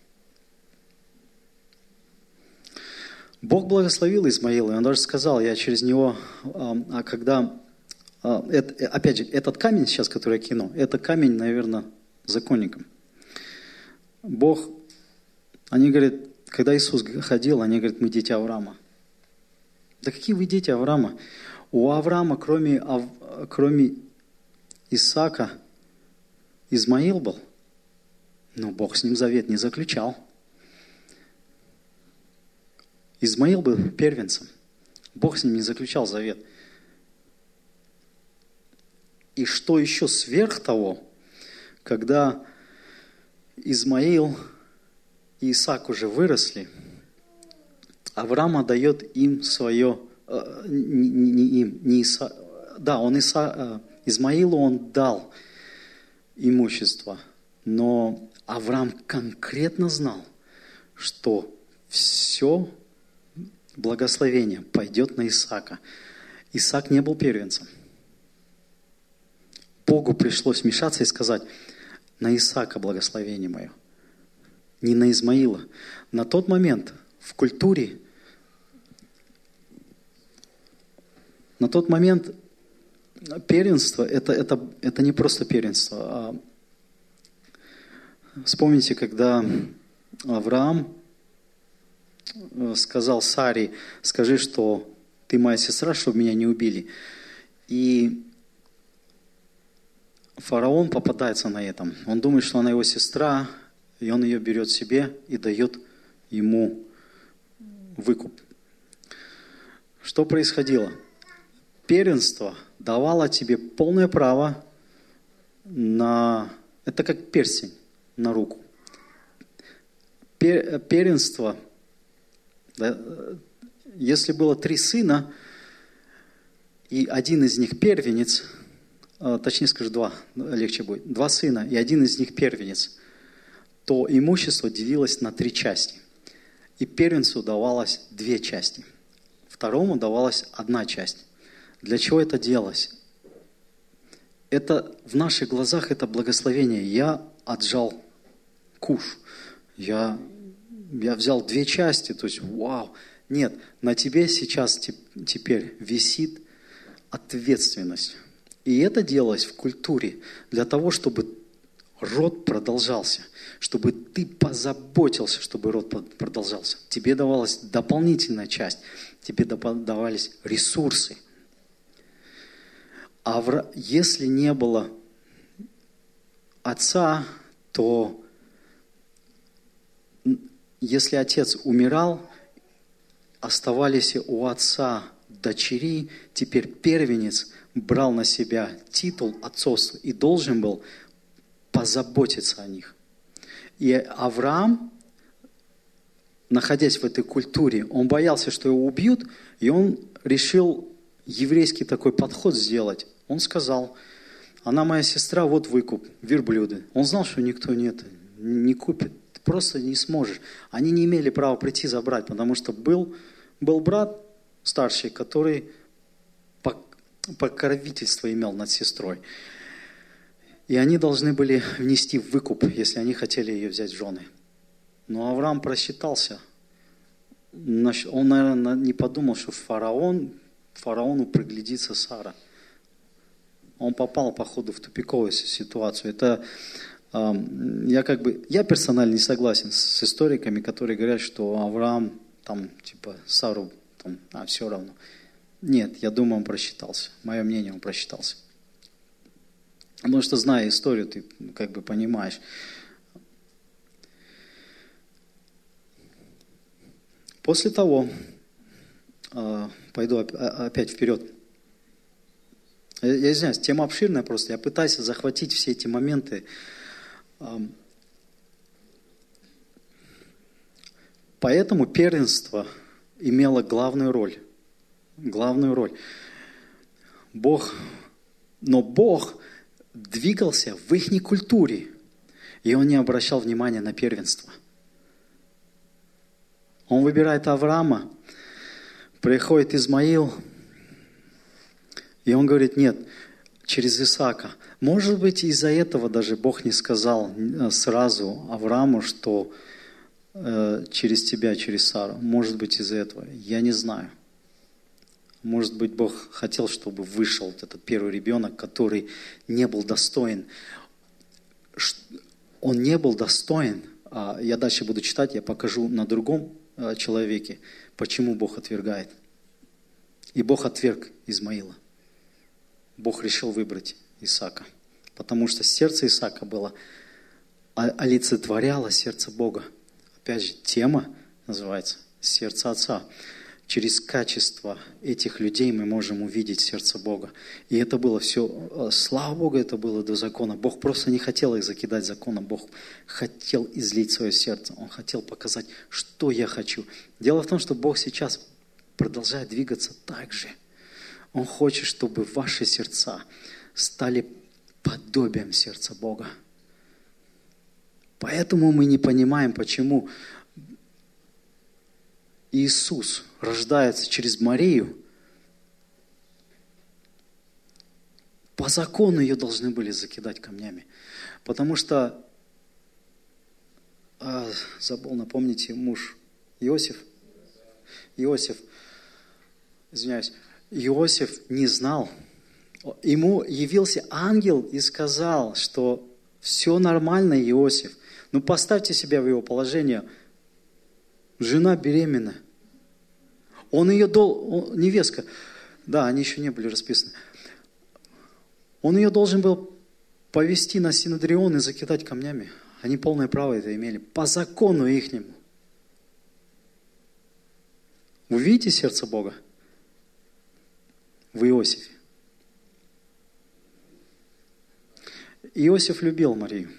Бог благословил Измаила, и он даже сказал, я через него, а когда, это, опять же, этот камень сейчас, который я кину, это камень, наверное, законником. Бог, они говорят, когда Иисус ходил, они говорят, мы дети Авраама. Да какие вы дети Авраама? У Авраама, кроме, кроме Исаака, Измаил был, но Бог с ним завет не заключал. Измаил был первенцем. Бог с ним не заключал завет. И что еще сверх того, когда Измаил и Исаак уже выросли, Авраам отдает им свое, э, не, не им, не Иса, да, он Иса, э, Измаилу он дал имущество, но Авраам конкретно знал, что все благословение пойдет на Исаака. Исаак не был первенцем. Богу пришлось вмешаться и сказать, на Исаака благословение мое, не на Измаила. На тот момент в культуре, на тот момент первенство это, это, это не просто первенство. А вспомните, когда Авраам сказал Саре: скажи, что ты моя сестра, чтобы меня не убили. И фараон попадается на этом. Он думает, что она его сестра, и он ее берет себе и дает ему выкуп. Что происходило? Первенство давало тебе полное право на... Это как перстень на руку. Первенство, да, если было три сына, и один из них первенец, точнее скажу, два, легче будет, два сына, и один из них первенец, то имущество делилось на три части. И первенцу давалось две части. Второму давалась одна часть. Для чего это делалось? Это в наших глазах это благословение. Я отжал куш. Я, я взял две части. То есть, вау. Нет, на тебе сейчас теперь висит ответственность. И это делалось в культуре для того, чтобы род продолжался, чтобы ты позаботился, чтобы род продолжался. Тебе давалась дополнительная часть, тебе давались ресурсы. А в... если не было отца, то если отец умирал, оставались у отца дочери, теперь первенец брал на себя титул отцовства и должен был позаботиться о них. И Авраам, находясь в этой культуре, он боялся, что его убьют, и он решил еврейский такой подход сделать. Он сказал: она моя сестра, вот выкуп, верблюды. Он знал, что никто нет, не купит, ты просто не сможешь. Они не имели права прийти забрать, потому что был, был брат старший, который покровительство имел над сестрой. И они должны были внести выкуп, если они хотели ее взять в жены. Но Авраам просчитался. Он, наверное, не подумал, что фараон, фараону приглядится Сара. Он попал, походу, в тупиковую ситуацию. Это, э, я, как бы, я персонально не согласен с историками, которые говорят, что Авраам там, типа, Сару, там, а, все равно. Нет, я думаю, он просчитался. Мое мнение, он просчитался. Потому что, зная историю, ты как бы понимаешь. После того, э, пойду опять вперед. Я извиняюсь, тема обширная просто. Я пытаюсь захватить все эти моменты. Поэтому первенство имело главную роль. Главную роль. Бог, но Бог двигался в их культуре, и Он не обращал внимания на первенство. Он выбирает Авраама, приходит Измаил, и он говорит: нет, через Исаака. Может быть, из-за этого даже Бог не сказал сразу Аврааму, что э, через тебя, через Сару. Может быть, из-за этого. Я не знаю. Может быть, Бог хотел, чтобы вышел этот первый ребенок, который не был достоин. Он не был достоин. Я дальше буду читать, я покажу на другом человеке, почему Бог отвергает. И Бог отверг Измаила. Бог решил выбрать Исаака, потому что сердце Исаака было, олицетворяло сердце Бога. Опять же, тема называется «Сердце Отца». Через качество этих людей мы можем увидеть сердце Бога. И это было все, слава Богу, это было до закона. Бог просто не хотел их закидать законом. Бог хотел излить свое сердце. Он хотел показать, что я хочу. Дело в том, что Бог сейчас продолжает двигаться так же. Он хочет, чтобы ваши сердца стали подобием сердца Бога. Поэтому мы не понимаем, почему Иисус рождается через Марию. По закону ее должны были закидать камнями. Потому что, а, забыл, напомните, муж Иосиф. Иосиф, извиняюсь, Иосиф не знал. Ему явился ангел и сказал, что все нормально, Иосиф. Ну поставьте себя в его положение. Жена беременна. Он ее дол... он... невестка. Да, они еще не были расписаны. Он ее должен был повести на Синодрион и закидать камнями. Они полное право это имели. По закону ихнему. Вы видите сердце Бога? В Иосифе. Иосиф любил Марию.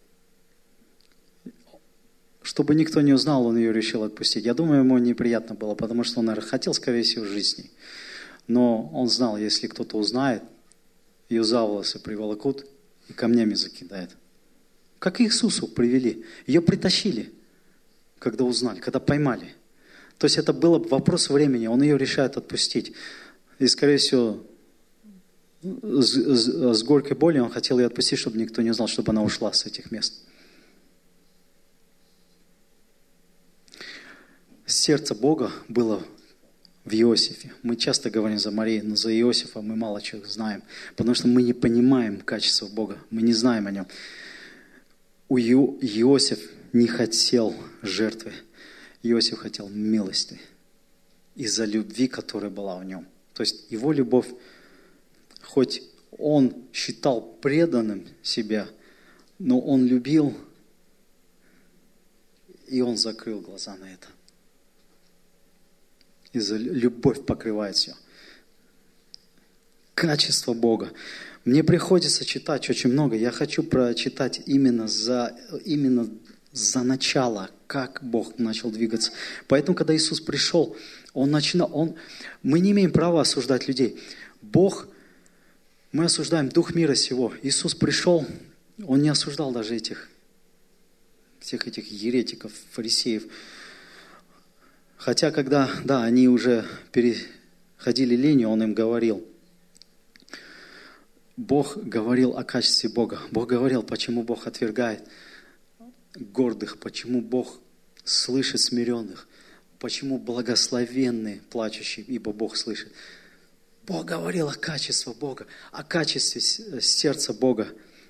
Чтобы никто не узнал, он ее решил отпустить. Я думаю, ему неприятно было, потому что он, наверное, хотел, скорее всего, жить с ней. Но он знал, если кто-то узнает, ее за волосы приволокут и камнями закидают. Как к Иисусу привели. Ее притащили, когда узнали, когда поймали. То есть это был вопрос времени. Он ее решает отпустить. И, скорее всего, с, с, с горькой болью он хотел ее отпустить, чтобы никто не узнал, чтобы она ушла с этих мест. Сердце Бога было в Иосифе. Мы часто говорим за Марию, но за Иосифа мы мало чего знаем, потому что мы не понимаем качества Бога, мы не знаем о нем. У Ио, Иосиф не хотел жертвы, Иосиф хотел милости из-за любви, которая была в нем. То есть его любовь, хоть он считал преданным себя, но он любил, и он закрыл глаза на это. Из-за любовь покрывает все. Качество Бога. Мне приходится читать очень много. Я хочу прочитать именно за, именно за начало, как Бог начал двигаться. Поэтому, когда Иисус пришел, Он начинал, он, мы не имеем права осуждать людей. Бог, мы осуждаем дух мира сего. Иисус пришел, Он не осуждал даже этих, всех этих еретиков, фарисеев. Хотя, когда, да, они уже переходили линию, Он им говорил. Бог говорил о качестве Бога. Бог говорил, почему Бог отвергает гордых, почему Бог слышит смиренных, почему благословенны плачущие, ибо Бог слышит. Бог говорил о качестве Бога, о качестве сердца Бога.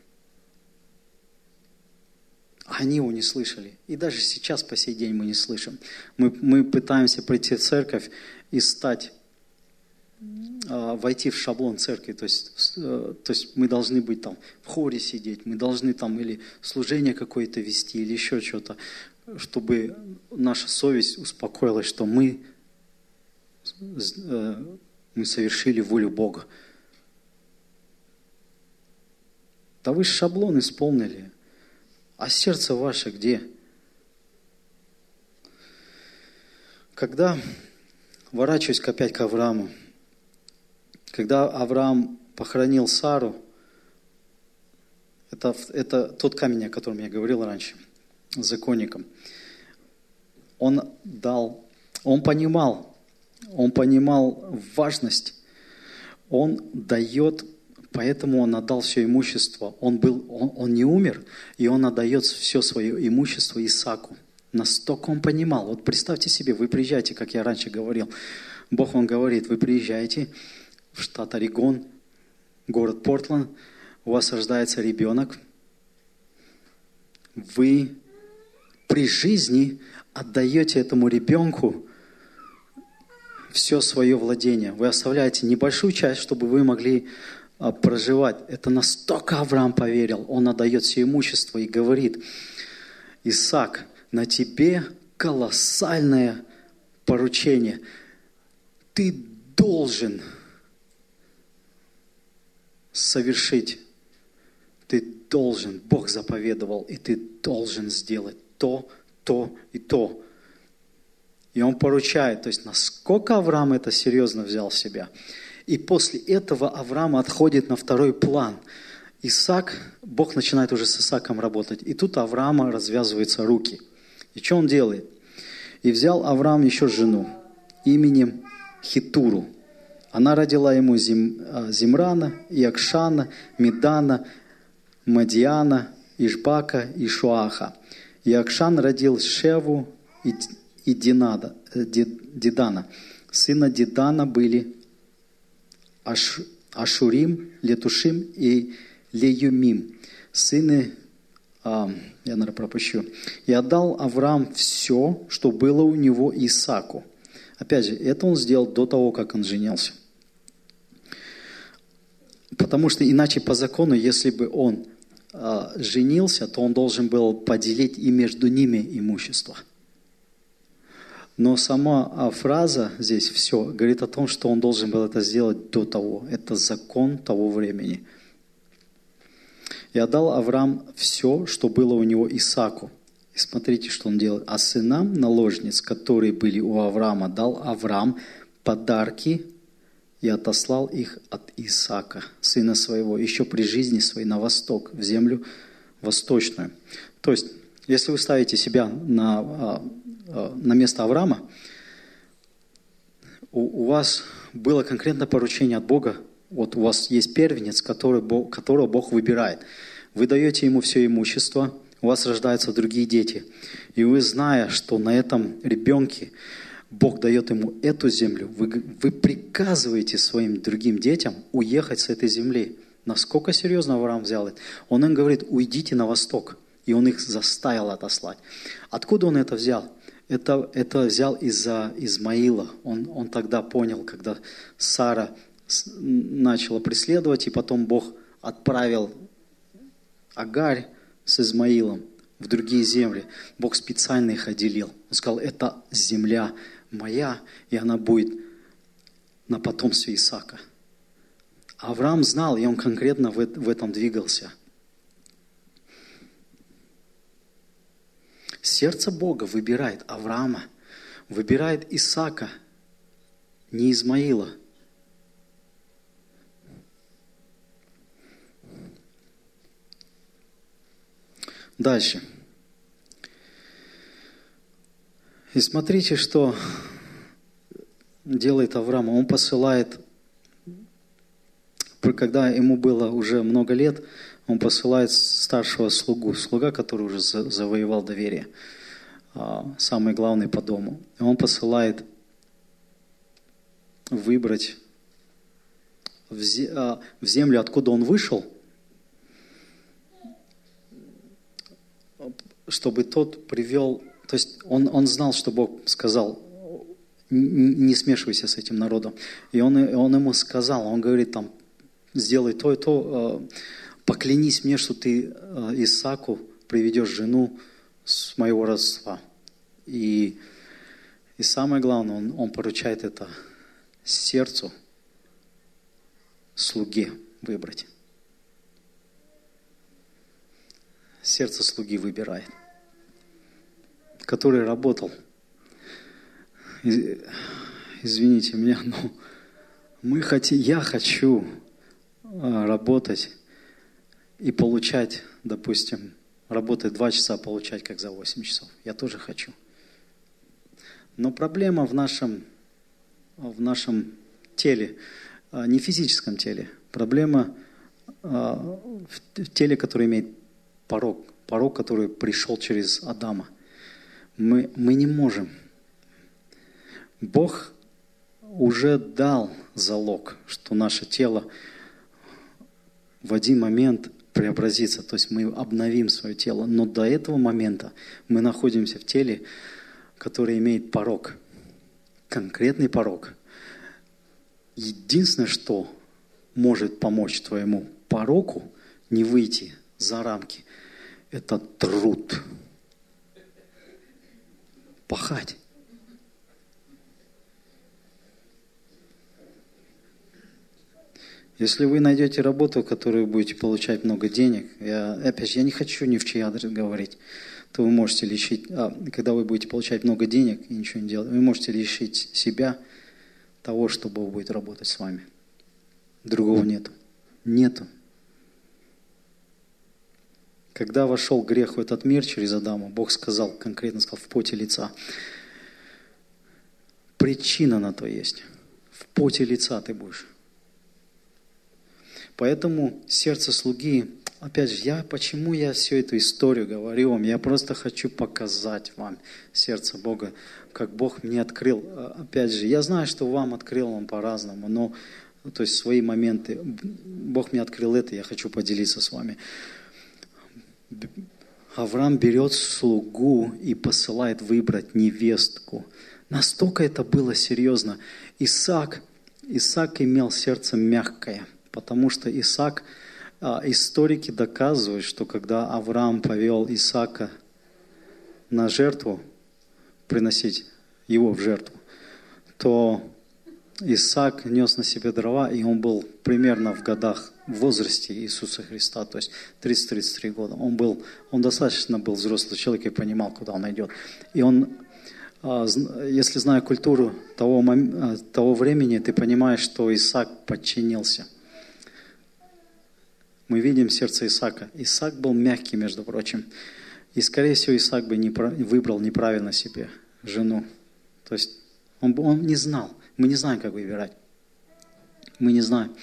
Они его не слышали. И даже сейчас, по сей день, мы не слышим. Мы, мы пытаемся прийти в церковь и стать, э, войти в шаблон церкви. То есть, э, то есть мы должны быть там в хоре сидеть, мы должны там или служение какое-то вести, или еще что-то, чтобы наша совесть успокоилась, что мы, э, мы совершили волю Бога. Да вы шаблон исполнили. А сердце ваше где? Когда, ворачиваюсь опять к Аврааму, когда Авраам похоронил Сару, это, это тот камень, о котором я говорил раньше, с законником, он дал, он понимал, он понимал важность, он дает. Поэтому он отдал все имущество. Он, был, он, он не умер, и он отдает все свое имущество Исааку. Настолько он понимал. Вот представьте себе, вы приезжаете, как я раньше говорил. Бог вам говорит, вы приезжаете в штат Орегон, город Портленд, у вас рождается ребенок. Вы при жизни отдаете этому ребенку все свое владение. Вы оставляете небольшую часть, чтобы вы могли проживать. Это настолько Авраам поверил. Он отдает все имущество и говорит: Исаак, на тебе колоссальное поручение. Ты должен совершить. Ты должен. Бог заповедовал, и ты должен сделать то, то и то. И он поручает. То есть, насколько Авраам это серьезно взял в себя. И после этого Авраам отходит на второй план. Исаак, Бог начинает уже с Исааком работать. И тут Авраама развязываются руки. И что он делает? И взял Авраам еще жену именем Хитуру. Она родила ему Зим, Зимрана, Иакшана, Медана, Мадиана, Ишбака и Шуаха. Иакшан родил Шеву и, и Динада, Дидана. Сына Дидана были Аш, Ашурим, Летушим и Леюмим. Сыны А, я, наверное, пропущу. «И отдал Авраам все, что было у него Исааку». Опять же, это он сделал до того, как он женился. Потому что иначе по закону, если бы он а, женился, то он должен был поделить и между ними имущество. Но сама фраза здесь все говорит о том, что он должен был это сделать до того. Это закон того времени. «И отдал Авраам все, что было у него Исааку». И смотрите, что он делает. «А сынам наложниц, которые были у Авраама, дал Авраам подарки и отослал их от Исаака, сына своего, еще при жизни своей на восток, в землю восточную». То есть, если вы ставите себя на, на место Авраама, у, у вас было конкретное поручение от Бога. Вот у вас есть первенец, который Бог, которого Бог выбирает. Вы даете ему все имущество, у вас рождаются другие дети. И вы, зная, что на этом ребенке Бог дает ему эту землю, вы, вы приказываете своим другим детям уехать с этой земли. Насколько серьезно Авраам взял это? Он им говорит: уйдите на восток. И он их заставил отослать. Откуда он это взял? Это, это взял из-за Измаила. Он, он тогда понял, когда Сара начала преследовать, и потом Бог отправил Агарь с Измаилом в другие земли. Бог специально их отделил. Он сказал: это земля моя, и она будет на потомстве Исаака. Авраам знал, и он конкретно в, в этом двигался. Сердце Бога выбирает Авраама, выбирает Исаака, не Измаила. Дальше. И смотрите, что делает Авраам. Он посылает, когда ему было уже много лет, он посылает старшего слугу, слуга, который уже завоевал доверие, самый главный по дому. И он посылает выбрать в землю, откуда он вышел, чтобы тот привел, то есть он, он знал, что Бог сказал: не смешивайся с этим народом. И он, он ему сказал, он говорит там: сделай то и то, поклянись мне, что ты Исааку приведешь жену с моего родства. И, и самое главное, он, он поручает это сердцу слуги выбрать. Сердце слуги выбирает, который работал. Извините меня, но мы хотим, я хочу работать и получать, допустим, работать два часа, получать как за восемь часов. Я тоже хочу. Но проблема в нашем, в нашем теле, не в физическом теле. Проблема в теле, которое имеет порок. Порок, который пришел через Адама. Мы, мы не можем. Бог уже дал залог, что наше тело в один момент преобразится. То есть мы обновим свое тело. Но до этого момента мы находимся в теле, которое имеет порок. Конкретный порок. Единственное, что может помочь твоему пороку не выйти за рамки, это труд. Пахать. Если вы найдете работу, в которой вы будете получать много денег, я, опять же, я не хочу ни в чей адрес говорить, то вы можете лишить, а, когда вы будете получать много денег и ничего не делать, вы можете лишить себя того, что Бог будет работать с вами. Другого нету. Нету. Когда вошел грех в этот мир через Адама, Бог сказал, конкретно сказал, в поте лица. Причина на то есть. В поте лица ты будешь. Поэтому сердце слуги, опять же, я, почему я всю эту историю говорю вам? Я просто хочу показать вам сердце Бога, как Бог мне открыл. Опять же, я знаю, что вам открыл Он по-разному, но то есть свои моменты. Бог мне открыл это, я хочу поделиться с вами. Авраам берет слугу и посылает выбрать невестку. Настолько это было серьезно. Исаак, Исаак имел сердце мягкое, потому что Исаак, историки доказывают, что когда Авраам повел Исаака на жертву, приносить его в жертву, то Исаак нес на себе дрова, и он был примерно в годах, в возрасте Иисуса Христа, то есть тридцать-тридцать три года. Он, был, он достаточно был взрослый человек и понимал, куда он идет. И он, если зная культуру того, того времени, ты понимаешь, что Исаак подчинился. Мы видим сердце Исаака. Исаак был мягкий, между прочим. И, скорее всего, Исаак бы не выбрал неправильно себе жену. То есть он, он не знал. Мы не знаем, как выбирать. Мы не знаем.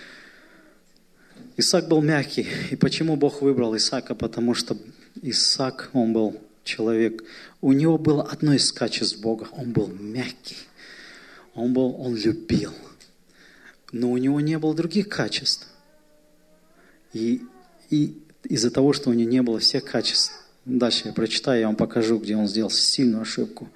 Исаак был мягкий. И почему Бог выбрал Исаака? Потому что Исаак, он был человек. У него было одно из качеств Бога. Он был мягкий. Он был, он любил. Но у него не было других качеств. И, и из-за того, что у него не было всех качеств, дальше я прочитаю, я вам покажу, где он сделал сильную ошибку.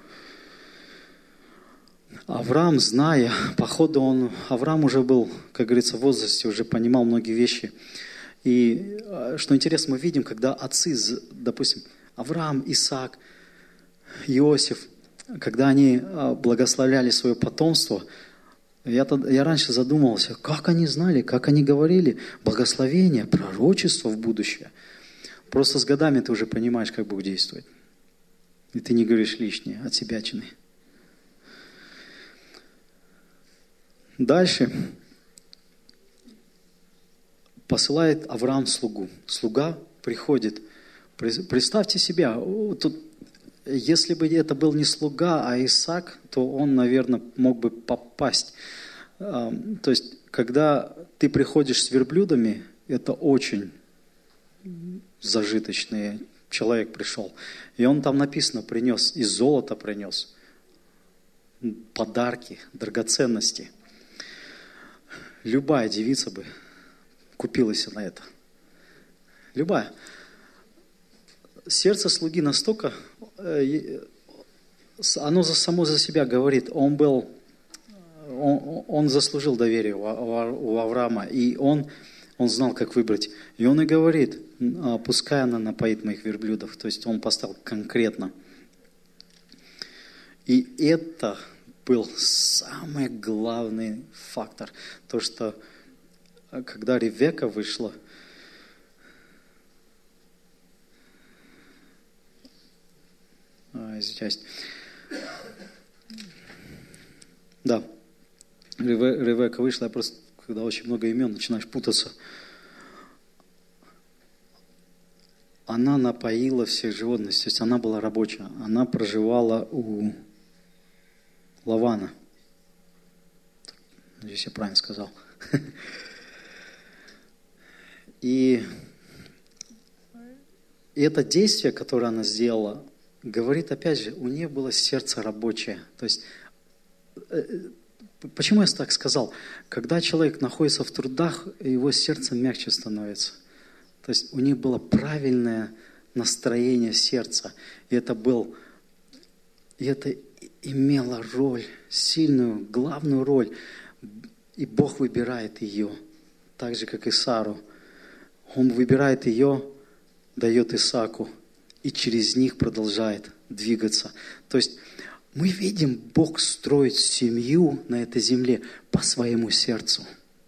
Авраам, зная, походу он, Авраам уже был, как говорится, в возрасте, уже понимал многие вещи. И что интересно, мы видим, когда отцы, допустим, Авраам, Исаак, Иосиф, когда они благословляли свое потомство, я, я раньше задумывался, как они знали, как они говорили, благословение, пророчество в будущее. Просто с годами ты уже понимаешь, как Бог действует. И ты не говоришь лишнее, от себячины. Дальше посылает Авраам слугу. Слуга приходит. Представьте себя, тут, если бы это был не слуга, а Исаак, то он, наверное, мог бы попасть. То есть, когда ты приходишь с верблюдами, это очень зажиточный человек пришел. И он там написано, принес, из золота принес подарки, драгоценности. Любая девица бы купилась на это. Любая. Сердце слуги настолько, оно само за себя говорит, он был, он, он заслужил доверие у, у Авраама, и он, он знал, как выбрать. И он и говорит, пускай она напоит моих верблюдов. То есть он поставил конкретно. И это был самый главный фактор. То, что когда Ревека вышла, а, извиняюсь, да, Ревека вышла, я просто, когда очень много имен, начинаешь путаться. Она напоила всех животных, то есть она была рабочая, она проживала у Лавана. Надеюсь, я правильно сказал. И это действие, которое она сделала, говорит, опять же, у нее было сердце рабочее. То есть, почему я так сказал? Когда человек находится в трудах, его сердце мягче становится. То есть, у нее было правильное настроение сердца. И это был, и это имело роль, сильную, главную роль. И Бог выбирает ее, так же, как и Сару. Он выбирает ее, дает Исааку, и через них продолжает двигаться. То есть мы видим, Бог строит семью на этой земле по своему сердцу.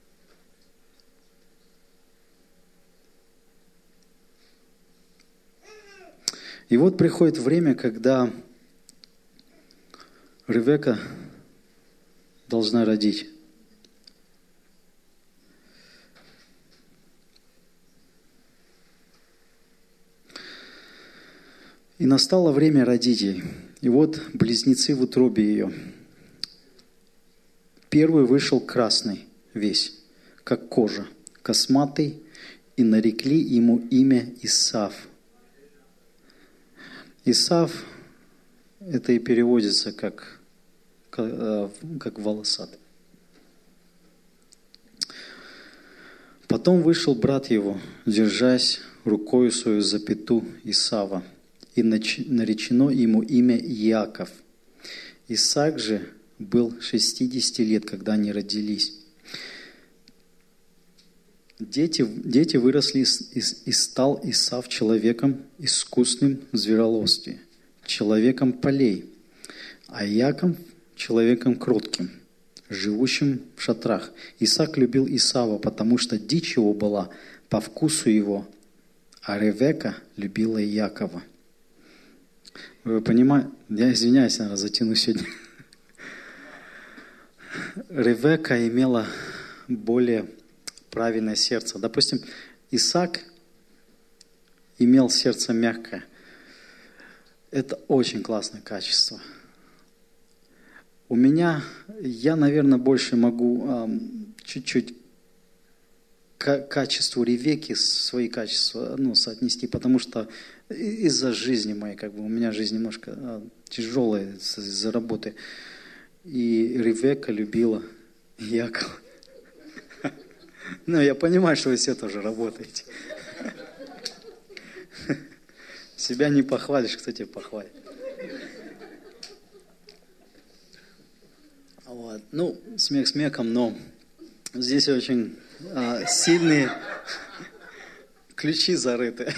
И вот приходит время, когда Ревека должна родить. И настало время родить ей. И вот близнецы в утробе ее. Первый вышел красный весь, как кожа, косматый, и нарекли ему имя Исав. Исав, это и переводится как, как волосатый. Потом вышел брат его, держась рукою свою запяту Исава, и наречено ему имя Иаков. Исаак же был шестидесяти лет, когда они родились. Дети, дети выросли и, и стал Исав человеком искусным в звероловстве, человеком полей, а Иаков человеком кротким, живущим в шатрах. Исаак любил Исава, потому что дичь его была по вкусу его, а Ревека любила Иакова. Вы понимаете, я извиняюсь, наверное, затяну сегодня. Ревека имела более правильное сердце. Допустим, Исаак имел сердце мягкое. Это очень классное качество. У меня, я, наверное, больше могу эм, чуть-чуть к качеству Ревеки свои качества ну, соотнести, потому что из-за жизни моей, как бы, у меня жизнь немножко э, тяжелая из-за работы. И Ревека любила Иакова. Ну, я понимаю, что вы все тоже работаете. Себя не похвалишь, кто тебя похвалит. Вот. Ну, смех смехом, но здесь очень а, сильные ключи зарыты.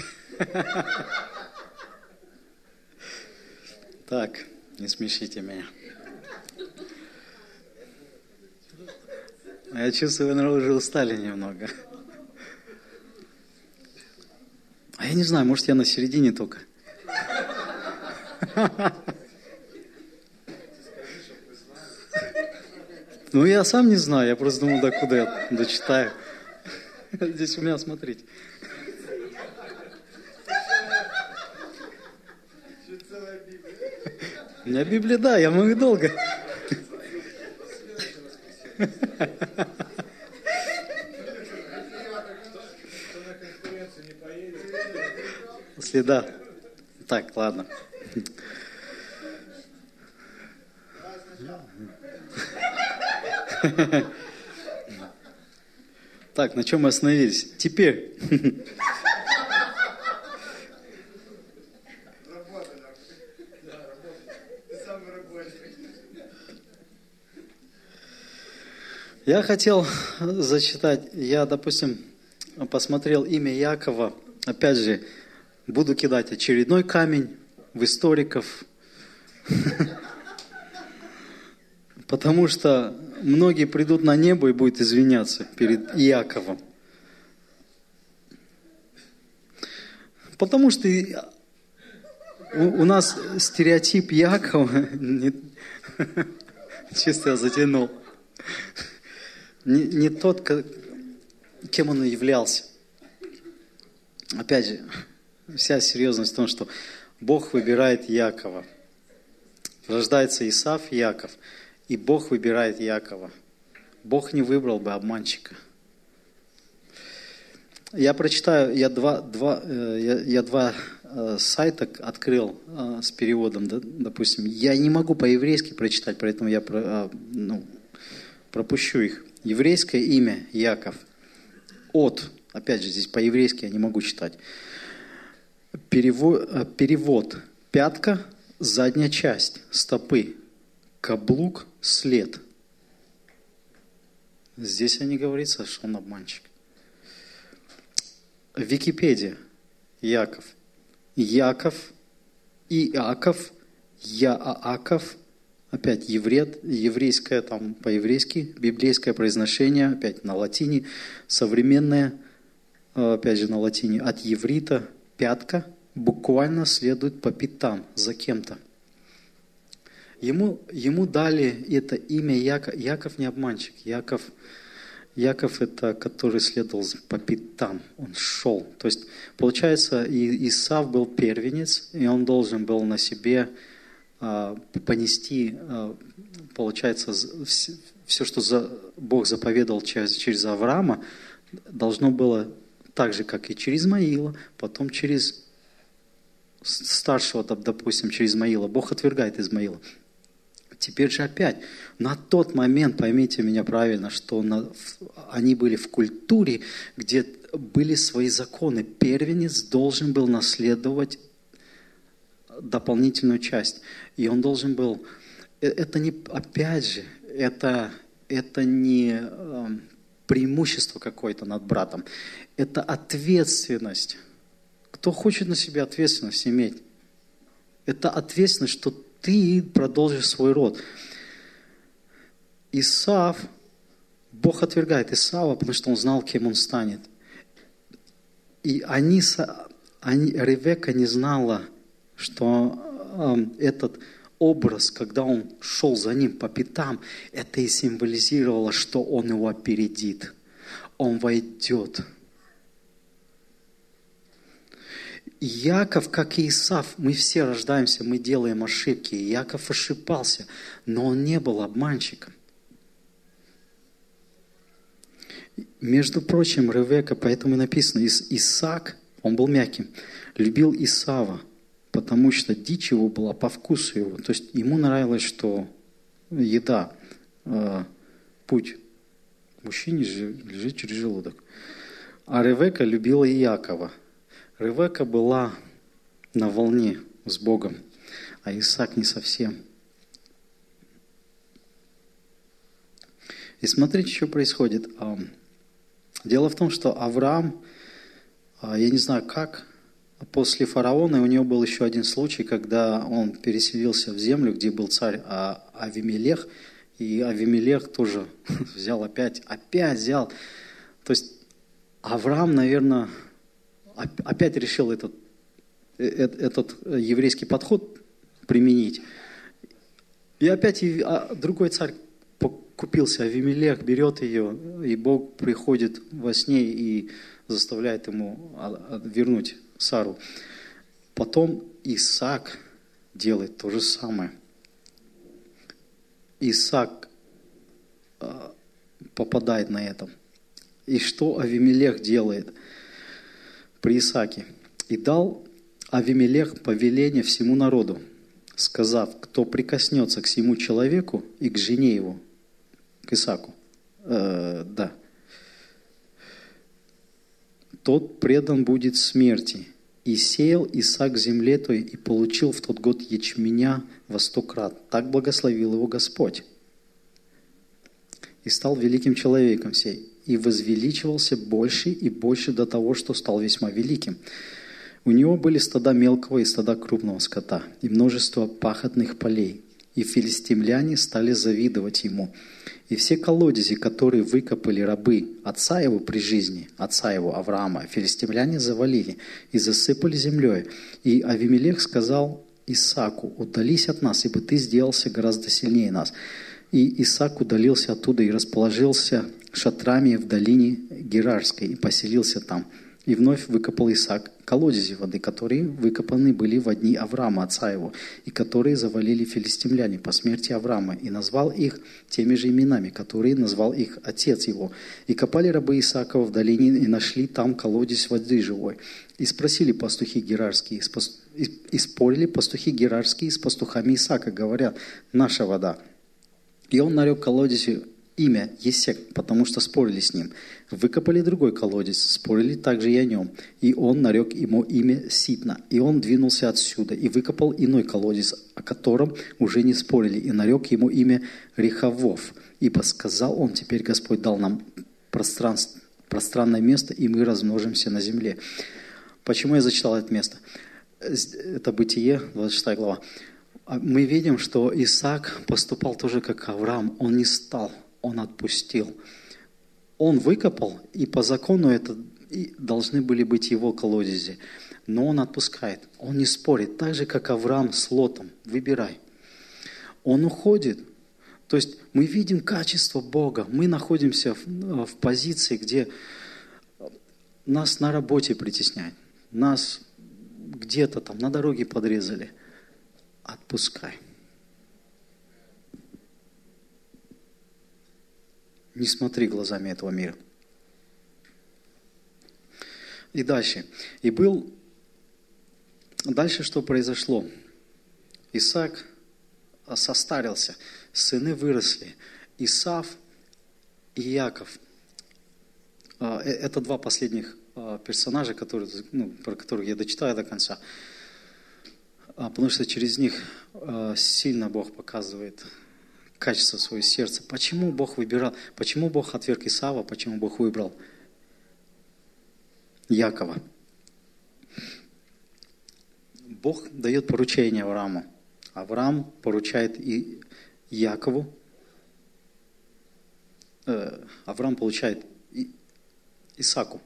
Так, не смешите меня. Я чувствую, вы, наверное, уже устали немного. А я не знаю, может, я на середине только. Ну, я сам не знаю, я просто думал, да куда я дочитаю. Здесь у меня, смотрите. У меня Библия, да, я могу долго. Следа. Так, ладно. Так, на чем мы остановились? Теперь. Я хотел зачитать, я, допустим, посмотрел имя Иакова, опять же, буду кидать очередной камень в историков, потому что многие придут на небо и будут извиняться перед Иаковом. Потому что у нас стереотип Иакова, чисто я затянул, не, не тот, кем он являлся. Опять же, вся серьезность в том, что Бог выбирает Иакова. Рождается Исав, Иаков, и Бог выбирает Иакова. Бог не выбрал бы обманщика. Я прочитаю, я два, два, я, я два сайта открыл с переводом, да, допустим. Я не могу по-еврейски прочитать, поэтому я ну, пропущу их. Еврейское имя Иаков. От, опять же, здесь по-еврейски я не могу читать. Перевод, перевод. Пятка, задняя часть, стопы, каблук, след. Здесь не говорится, что он обманщик. Википедия. Яков. Яков, Иаков, Яаков. Опять еврей, еврейское, там по-еврейски, библейское произношение, опять на латине, современное, опять же на латине, от еврита, пятка, буквально следует по пятам, за кем-то. Ему, ему дали это имя Яков. Яков не обманщик, Яков, Яков это который следовал по пятам, он шел. То есть, получается, Исав был первенец, и он должен был на себе понести, получается, все, что Бог заповедал через, через Авраама, должно было так же, как и через Измаила, потом через старшего, допустим, через Измаила. Бог отвергает Измаила. Теперь же опять, на тот момент, поймите меня правильно, что на, они были в культуре, где были свои законы. Первенец должен был наследовать дополнительную часть. И он должен был... Это не, опять же, это, это не э, преимущество какое-то над братом. Это ответственность. Кто хочет на себя ответственность иметь? Это ответственность, что ты продолжишь свой род. Исав, Бог отвергает Исава, потому что он знал, кем он станет. И они, они, Ревекка не знала, что э, этот образ, когда он шел за ним по пятам, это и символизировало, что он его опередит. Он войдет. Яков, как и Исав, мы все рождаемся, мы делаем ошибки. Яков ошибался, но он не был обманщиком. Между прочим, Ревекка, поэтому и написано, Исаак, он был мягким, любил Исава, потому что дичь его была по вкусу его. То есть ему нравилось, что еда, э, путь мужчине лежит через желудок. А Ревекка любила Иакова. Ревекка была на волне с Богом, а Исаак не совсем. И смотрите, что происходит. Дело в том, что Авраам, я не знаю как, после фараона у него был еще один случай, когда он переселился в землю, где был царь Авимелех, и Авимелех тоже взял опять, опять взял. То есть Авраам, наверное, опять решил этот, этот еврейский подход применить. И опять другой царь купился, Авимелех берет ее, и Бог приходит во сне и заставляет ему вернуть Сару. Потом Исаак делает то же самое. Исаак попадает на этом. И что Авимелех делает при Исааке? И дал Авимелех повеление всему народу, сказав, кто прикоснется к сему человеку и к жене его, к Исааку, э, да, тот предан будет смерти. И сеял Исаак земле той, и получил в тот год ячменя во сто крат. Так благословил его Господь. И стал великим человеком сей, и возвеличивался больше и больше до того, что стал весьма великим. У него были стада мелкого и стада крупного скота, и множество пахотных полей. И филистимляне стали завидовать ему. И все колодези, которые выкопали рабы отца его при жизни, отца его Авраама, филистимляне завалили и засыпали землей. И Авимелех сказал Исааку: удались от нас, ибо ты сделался гораздо сильнее нас. И Исаак удалился оттуда и расположился шатрами в долине Герарской и поселился там. И вновь выкопал Исаак колодези воды, которые выкопаны были во дни Авраама, отца его, и которые завалили филистимляне по смерти Авраама, и назвал их теми же именами, которые назвал их отец его. И копали рабы Исаакова в долине, и нашли там колодец воды живой. И спросили пастухи герарские, и спорили пастухи герарские с пастухами Исаака, говорят: наша вода. И он нарек колодезю имя Есек, потому что спорили с ним. Выкопали другой колодец, спорили также и о нем. И он нарек ему имя Ситна. И он двинулся отсюда и выкопал иной колодец, о котором уже не спорили, и нарек ему имя Рехавов. Ибо сказал он: теперь Господь дал нам пространство, пространное место, и мы размножимся на земле. Почему я зачитал это место? Это Бытие, двадцать шестая глава. Мы видим, что Исаак поступал тоже как Авраам. Он не стал, он отпустил. Он выкопал, и по закону это должны были быть его колодези. Но он отпускает, он не спорит. Так же, как Авраам с Лотом. Выбирай. Он уходит. То есть мы видим качество Бога. Мы находимся в, в позиции, где нас на работе притесняют. Нас где-то там на дороге подрезали. Отпускай. Не смотри глазами этого мира. И дальше. И был... Дальше что произошло? Исаак состарился, сыны выросли. Исав и Яков. Это два последних персонажа, которые, ну, про которых я дочитаю до конца. Потому что через них сильно Бог показывает качество своего сердца. Почему Бог выбирал, почему Бог отверг Исава, почему Бог выбрал Якова. Бог дает поручение Аврааму. Авраам поручает и Якову. Э, Авраам получает и Исааку.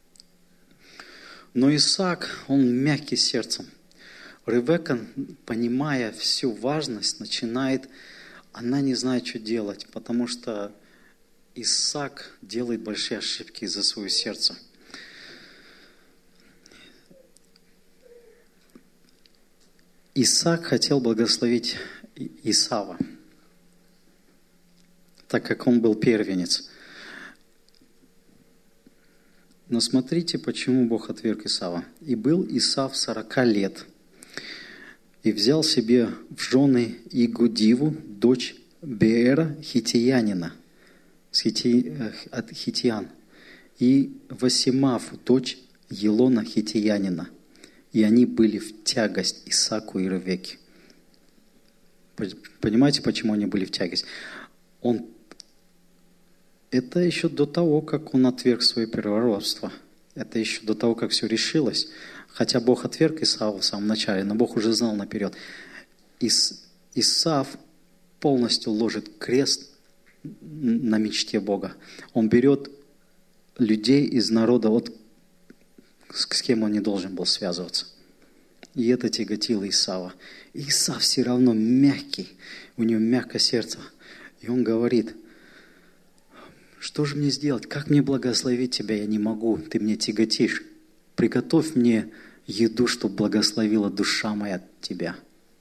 Но Исаак, он мягкий сердцем. Ревекка, понимая всю важность, начинает, она не знает, что делать, потому что Исаак делает большие ошибки из-за своего сердца. Исаак хотел благословить Исава, так как он был первенец. Но смотрите, почему Бог отверг Исава. «И был Исав сорока лет, и взял себе в жены Игудиву, дочь Беера хитиянина, от хитиян, и Васимафу, дочь Елона хитиянина. И они были в тягость Исааку и Ревекке». Понимаете, почему они были в тягость? Он... Это еще до того, как он отверг свое первородство. Это еще до того, как все решилось. Хотя Бог отверг Исава в самом начале, но Бог уже знал наперед. Ис... Исав полностью ложит крест на мечте Бога. Он берет людей из народа, вот с кем он не должен был связываться. И это тяготило Исава. И Исав все равно мягкий, у него мягкое сердце. И он говорит: что же мне сделать? Как мне благословить тебя? Я не могу, ты мне тяготишь. Приготовь мне еду, чтобы благословила душа моя тебя.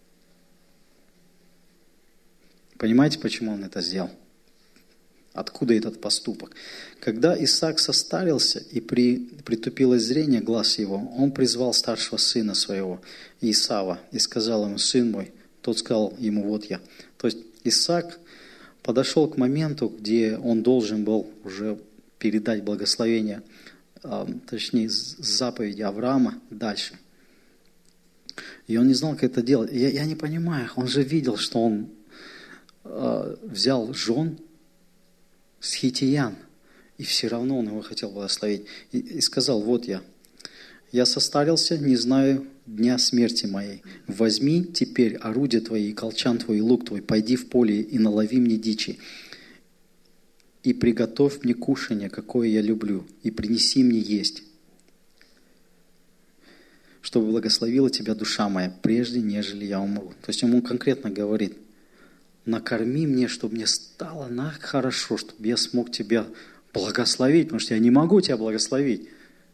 Понимаете, почему он это сделал? Откуда этот поступок? Когда Исаак состарился и при, притупилось зрение глаз его, он призвал старшего сына своего, Исава, и сказал ему: сын мой. Тот сказал ему: вот я. То есть Исаак подошел к моменту, где он должен был уже передать благословение, точнее заповеди Авраама дальше. И он не знал, как это делать. Я, я не понимаю, он же видел, что он э, взял жен с хитиян, и все равно он его хотел благословить. И, и сказал: вот я, я состарился, не знаю дня смерти моей. Возьми теперь орудия твои, и колчан твой, и лук твой, пойди в поле и налови мне дичи, и приготовь мне кушанье, какое я люблю, и принеси мне есть, чтобы благословила тебя душа моя, прежде нежели я умру. То есть ему конкретно говорит: накорми мне, чтобы мне стало на хорошо, чтобы я смог тебя благословить, потому что я не могу тебя благословить.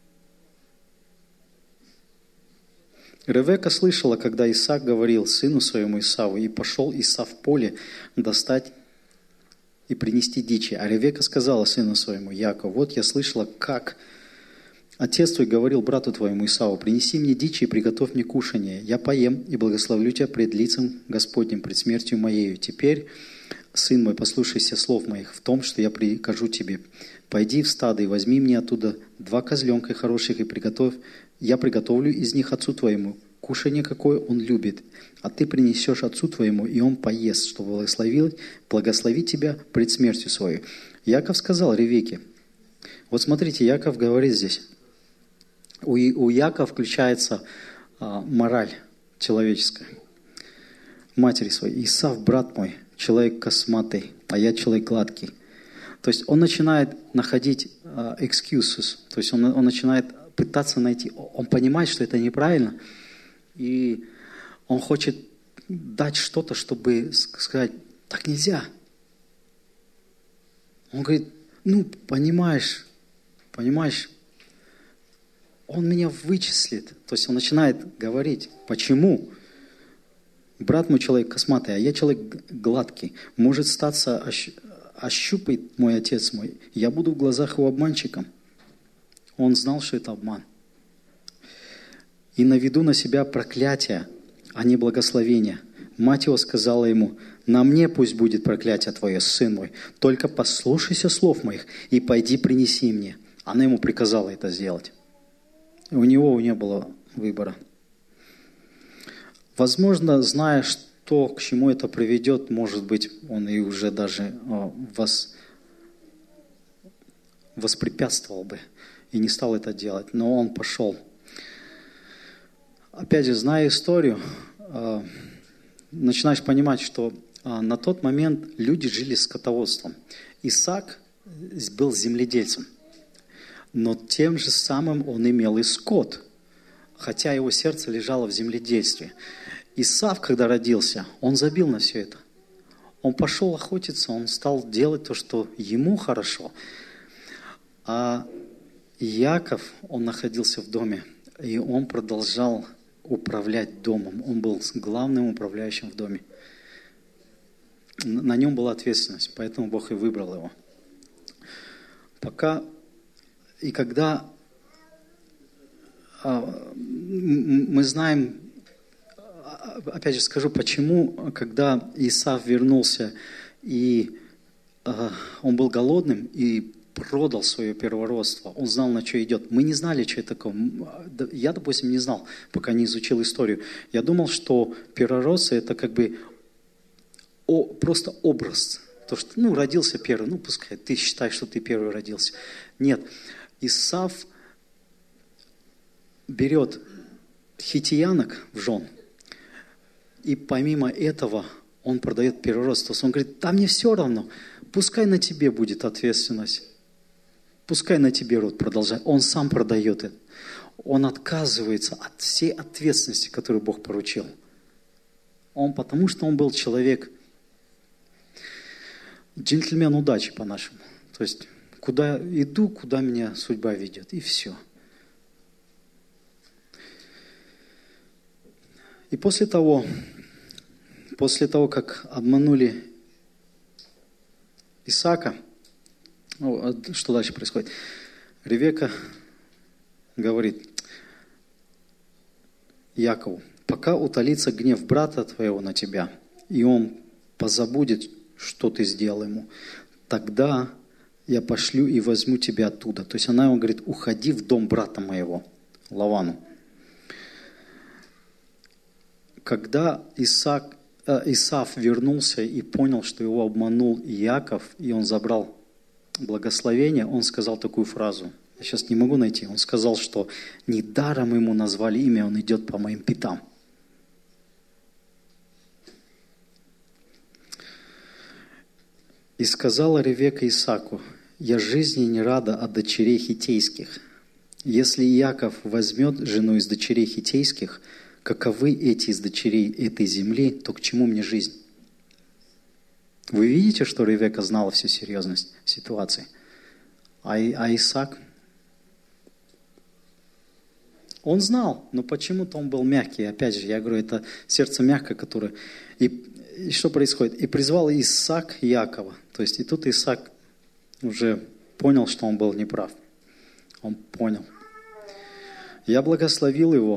Ревекка слышала, когда Исаак говорил сыну своему Исаву, и пошел Исав в поле достать и принести дичи. А Ревекка сказала сыну своему Якову: вот я слышала, как отец твой говорил брату твоему Исаву: принеси мне дичи и приготовь мне кушанье. Я поем и благословлю тебя пред лицем Господним, пред смертью моею. Теперь, сын мой, послушайся слов моих в том, что я прикажу тебе. Пойди в стадо и возьми мне оттуда два козленка хороших и приготовь. Я приготовлю из них отцу твоему кушанье, какое он любит. А ты принесешь отцу твоему, и он поест, чтобы благословить, благословить тебя пред смертью свою. Яков сказал Ревекке. Вот смотрите, Яков говорит здесь. У, у Якова включается а, мораль человеческая. Матери своей: Исав, брат мой, человек косматый, а я человек гладкий. То есть он начинает находить а, excuses, то есть он, он начинает пытаться найти, он понимает, что это неправильно, и он хочет дать что-то, чтобы сказать: так нельзя. Он говорит: ну, понимаешь, понимаешь, он меня вычислит. То есть он начинает говорить: почему? Брат мой человек косматый, а я человек гладкий. Может статься, ощупает мой отец мой, я буду в глазах его обманщиком. Он знал, что это обман. И наведу на себя проклятие, а не благословение. Мать его сказала ему: «На мне пусть будет проклятие твое, сын мой, только послушайся слов моих и пойди принеси мне». Она ему приказала это сделать. У него не было выбора. Возможно, зная, что к чему это приведет, может быть, он и уже даже вос, воспрепятствовал бы и не стал это делать, но он пошел. Опять же, зная историю, начинаешь понимать, что на тот момент люди жили скотоводством. Исаак был земледельцем, но тем же самым он имел и скот, хотя его сердце лежало в земледельстве. Исав, когда родился, он забил на все это. Он пошел охотиться, он стал делать то, что ему хорошо. А Иаков, он находился в доме, и он продолжал управлять домом. Он был главным управляющим в доме. На нем была ответственность, поэтому Бог и выбрал его. Пока и когда а, мы знаем, опять же скажу, почему, когда Исав вернулся, и а, он был голодным, и продал свое первородство, он знал, на что идет. Мы не знали, что это такое. Я, допустим, не знал, пока не изучил историю. Я думал, что первородство – это как бы о, просто образ. То, что, ну, родился первый, ну, пускай ты считаешь, что ты первый родился. Нет. Исав берет хитиянок в жен, и помимо этого он продает первородство. Он говорит: да мне все равно, пускай на тебе будет ответственность. Пускай на тебе род продолжает. Он сам продает это. Он отказывается от всей ответственности, которую Бог поручил. Он, потому что он был человек, джентльмен удачи по-нашему. То есть, куда иду, куда меня судьба ведет. И все. И после того, после того, как обманули Исаака, ну, что дальше происходит? Ревека говорит Якову: пока утолится гнев брата твоего на тебя, и он позабудет, что ты сделал ему, тогда я пошлю и возьму тебя оттуда. То есть она ему говорит: уходи в дом брата моего, Лавану. Когда Исаак, э, Исав вернулся и понял, что его обманул Иаков, и он забрал благословение, он сказал такую фразу. Я сейчас не могу найти. Он сказал, что недаром ему назвали имя, он идет по моим пятам. И сказала Ревека Исааку: я жизни не рада от дочерей хиттейских. Если Иаков возьмет жену из дочерей хиттейских, каковы эти из дочерей этой земли, то к чему мне жизнь? Вы видите, что Ревека знала всю серьезность ситуации? А, а Исаак? Он знал, но почему-то он был мягкий. Опять же, я говорю, это сердце мягкое, которое... И, и что происходит? И призвал Исаак Иакова. То есть и тут Исаак уже понял, что он был неправ. Он понял. Я благословил его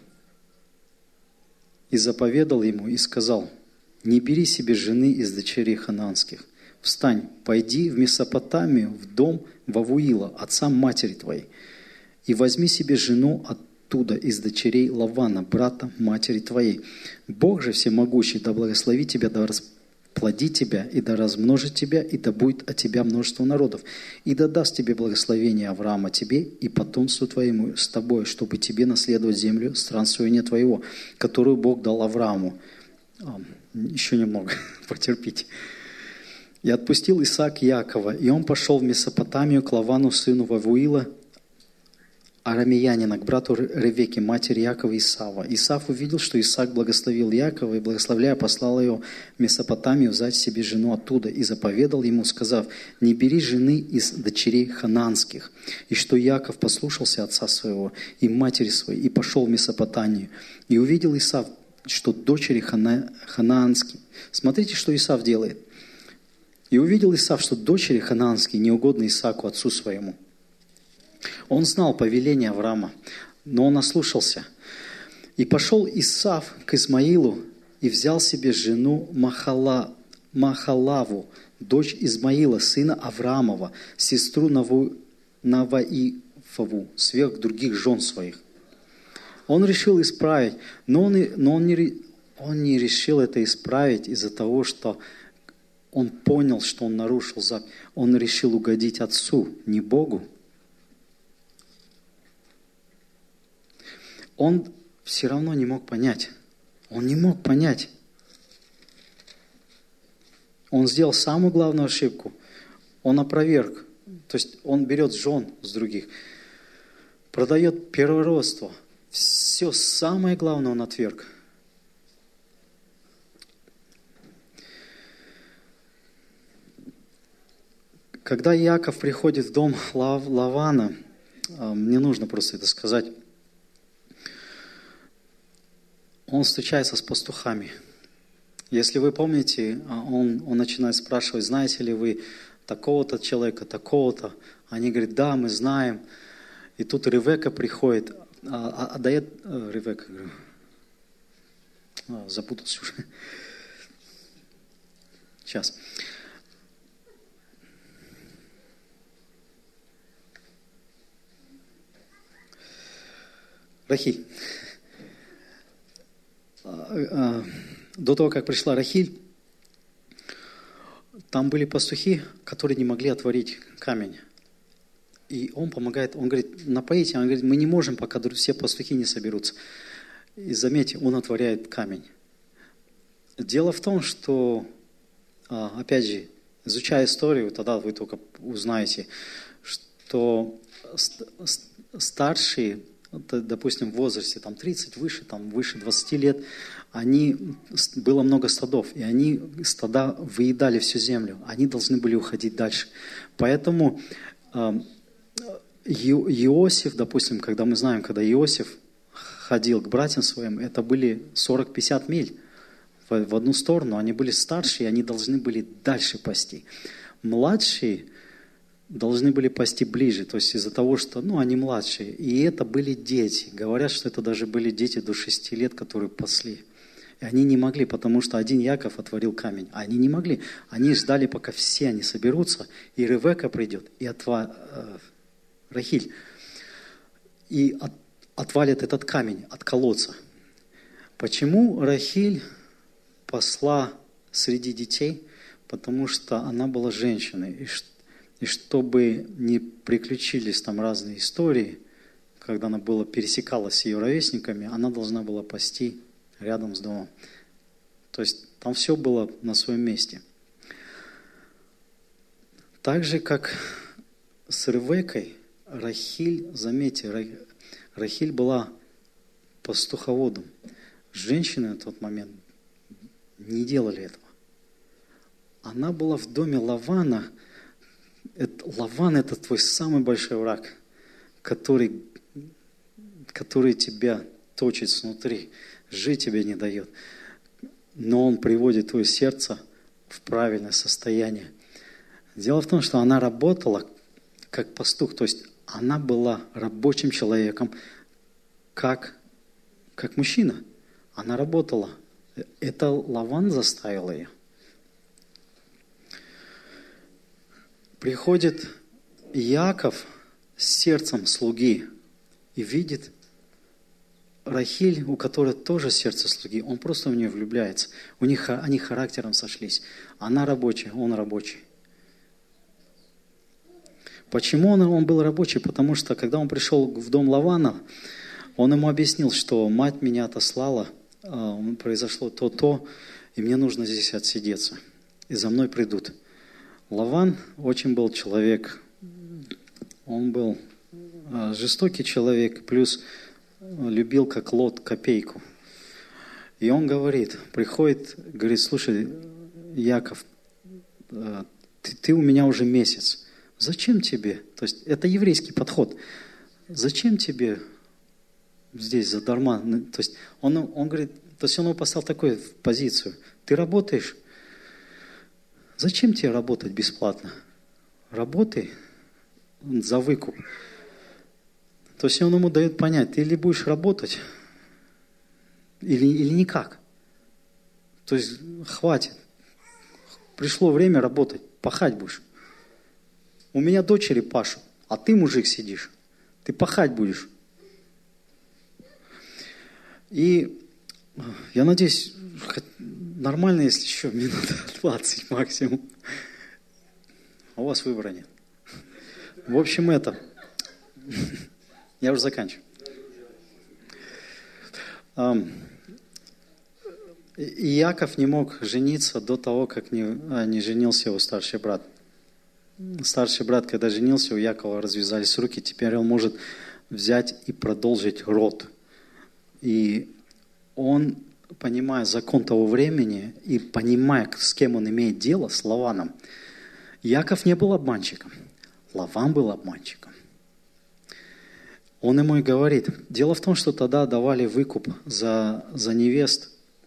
и заповедал ему, и сказал: не бери себе жены из дочерей ханаанских. Встань, пойди в Месопотамию, в дом Вавуила, отца матери твоей, и возьми себе жену оттуда, из дочерей Лавана, брата матери твоей. Бог же всемогущий да благословит тебя, да расплодит тебя, и да размножит тебя, и да будет от тебя множество народов, и да даст тебе благословение Авраама тебе и потомству твоему с тобой, чтобы тебе наследовать землю странствования твоего, которую Бог дал Аврааму. Еще немного, потерпите. И отпустил Исаак Иакова, и он пошел в Месопотамию к Лавану, сыну Вавуила, арамеянина, к брату Ревеке, матери Иакова и Исава. Исав увидел, что Исаак благословил Иакова, и, благословляя, послал его в Месопотамию взять себе жену оттуда, и заповедал ему, сказав: не бери жены из дочерей ханаанских. И что Иаков послушался отца своего и матери своей, и пошел в Месопотамию. И увидел Исав, что дочери хана, ханаанские. Смотрите, что Исав делает. И увидел Исав, что дочери ханаанские неугодны Исааку, отцу своему. Он знал повеление Авраама, но он ослушался. И пошел Исав к Исмаилу и взял себе жену Махала, Махалаву, дочь Измаила, сына Авраамова, сестру Наву, Наваифову, сверх других жен своих. Он решил исправить, но он, но он, не, он не решил это исправить из-за того, что он понял, что он нарушил заповедь. Он решил угодить отцу, не Богу. Он все равно не мог понять. Он не мог понять. Он сделал самую главную ошибку. Он опроверг. То есть он берет жен с других, продает первородство. Все самое главное он отверг. Когда Иаков приходит в дом Лавана, мне нужно просто это сказать, он встречается с пастухами. Если вы помните, он, он начинает спрашивать, знаете ли вы такого-то человека, такого-то. Они говорят, да, мы знаем. И тут Ревека приходит, а, а дает, а, Ревека, говорю, а, запутался уже. Сейчас. Рахиль. До того, как пришла Рахиль, там были пастухи, которые не могли отварить камень. И он помогает, он говорит, напоите, он говорит, мы не можем, пока все пастухи не соберутся. И заметьте, он отваряет камень. Дело в том, что, опять же, изучая историю, тогда вы только узнаете, что старшие, допустим, в возрасте там, тридцать, выше, там, выше двадцати лет, они, было много стадов, и они, стада выедали всю землю. Они должны были уходить дальше. Поэтому э, Иосиф, допустим, когда мы знаем, когда Иосиф ходил к братьям своим, это были сорок-пятьдесят миль в, в одну сторону. Они были старшие, они должны были дальше пасти. Младшие должны были пасти ближе, то есть из-за того, что, ну, они младшие. И это были дети. Говорят, что это даже были дети до шести лет, которые пасли. И они не могли, потому что один Яков отварил камень. А они не могли. Они ждали, пока все они соберутся, и Ревека придет, и отва... э, Рахиль, и от... отвалит этот камень от колодца. Почему Рахиль пасла среди детей? Потому что она была женщиной. И И чтобы не приключились там разные истории, когда она была, пересекалась с ее ровесниками, она должна была пасти рядом с домом. То есть там все было на своем месте. Так же, как с Ревекой, Рахиль, заметьте, Рахиль была пастуховодом. Женщины на тот момент не делали этого. Она была в доме Лавана. Это, Лаван – это твой самый большой враг, который, который тебя точит снутри, жить тебе не дает. Но он приводит твое сердце в правильное состояние. Дело в том, что она работала как пастух, то есть она была рабочим человеком, как, как мужчина. Она работала. Это Лаван заставил ее. Приходит Иаков с сердцем слуги и видит Рахиль, у которой тоже сердце слуги. Он просто в нее влюбляется. У них, они характером сошлись. Она рабочая, он рабочий. Почему он, он был рабочий? Потому что, когда он пришел в дом Лавана, он ему объяснил, что мать меня отослала, произошло то-то, и мне нужно здесь отсидеться. И за мной придут. Лаван очень был человек, он был жестокий человек, плюс любил как Лот копейку. И он говорит, приходит, говорит, слушай, Яков, ты, ты у меня уже месяц. Зачем тебе? То есть это еврейский подход. Зачем тебе здесь задарма? То есть он, он говорит, то есть он его поставил такую позицию. Ты работаешь? Зачем тебе работать бесплатно? Работай за выкуп. То есть он ему дает понять, ты или будешь работать, или, или никак. То есть хватит. Пришло время работать, пахать будешь. У меня дочери пашут, а ты, мужик, сидишь. Ты пахать будешь. И я надеюсь, нормально, если еще минут двадцать максимум. А у вас выбора нет. В общем, это... Я уже заканчиваю. Иаков не мог жениться до того, как не, а, не женился его старший брат. Старший брат, когда женился, у Иакова развязались руки. Теперь он может взять и продолжить род. И он, понимая закон того времени и понимая, с кем он имеет дело, с Лаваном, Иаков не был обманщиком. Лаван был обманщиком. Он ему и говорит. Дело в том, что тогда давали выкуп за, за невест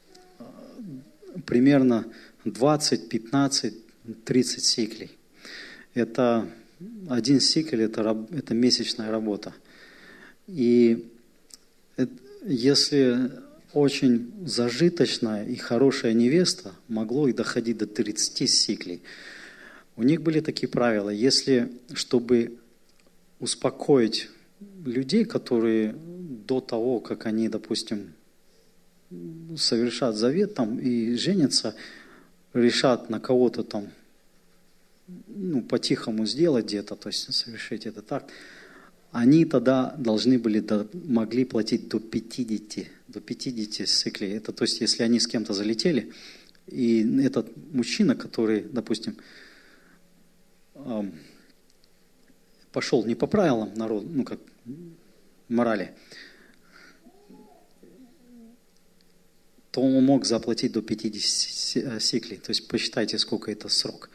примерно двадцать, пятнадцать, тридцать сиклей. Это один сикль, это, это месячная работа. И это, если очень зажиточная и хорошая невеста, могло и доходить до тридцати сиклей. У них были такие правила. Если, чтобы успокоить людей, которые до того, как они, допустим, совершат завет там и женятся, решат на кого-то там, ну, по-тихому сделать где-то, то есть совершить это так, они тогда должны были, до, могли платить до пятидесяти, до пятидесяти сиклей. Это, то есть, если они с кем-то залетели, и этот мужчина, который, допустим, эм, пошел не по правилам народа, ну, как морали, то он мог заплатить до пятидесяти сиклей. То есть посчитайте, сколько это срок.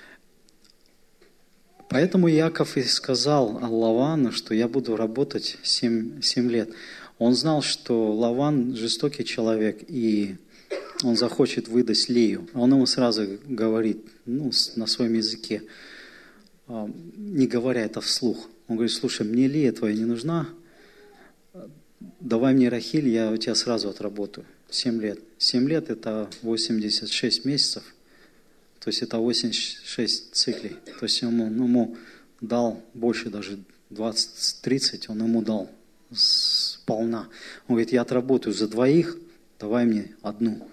Поэтому Иаков и сказал Лавану, что я буду работать семь, семь лет. Он знал, что Лаван жестокий человек, и он захочет выдать Лию. Он ему сразу говорит, ну, на своем языке, не говоря это вслух. Он говорит, слушай, мне Лия твоя не нужна, давай мне Рахиль, я у тебя сразу отработаю. Семь лет. Семь лет – это восемьдесят шесть месяцев. То есть это восемьдесят шесть циклей. То есть он ему дал больше, даже двадцать-тридцать, он ему дал сполна. Он говорит, я отработаю за двоих, давай мне одну.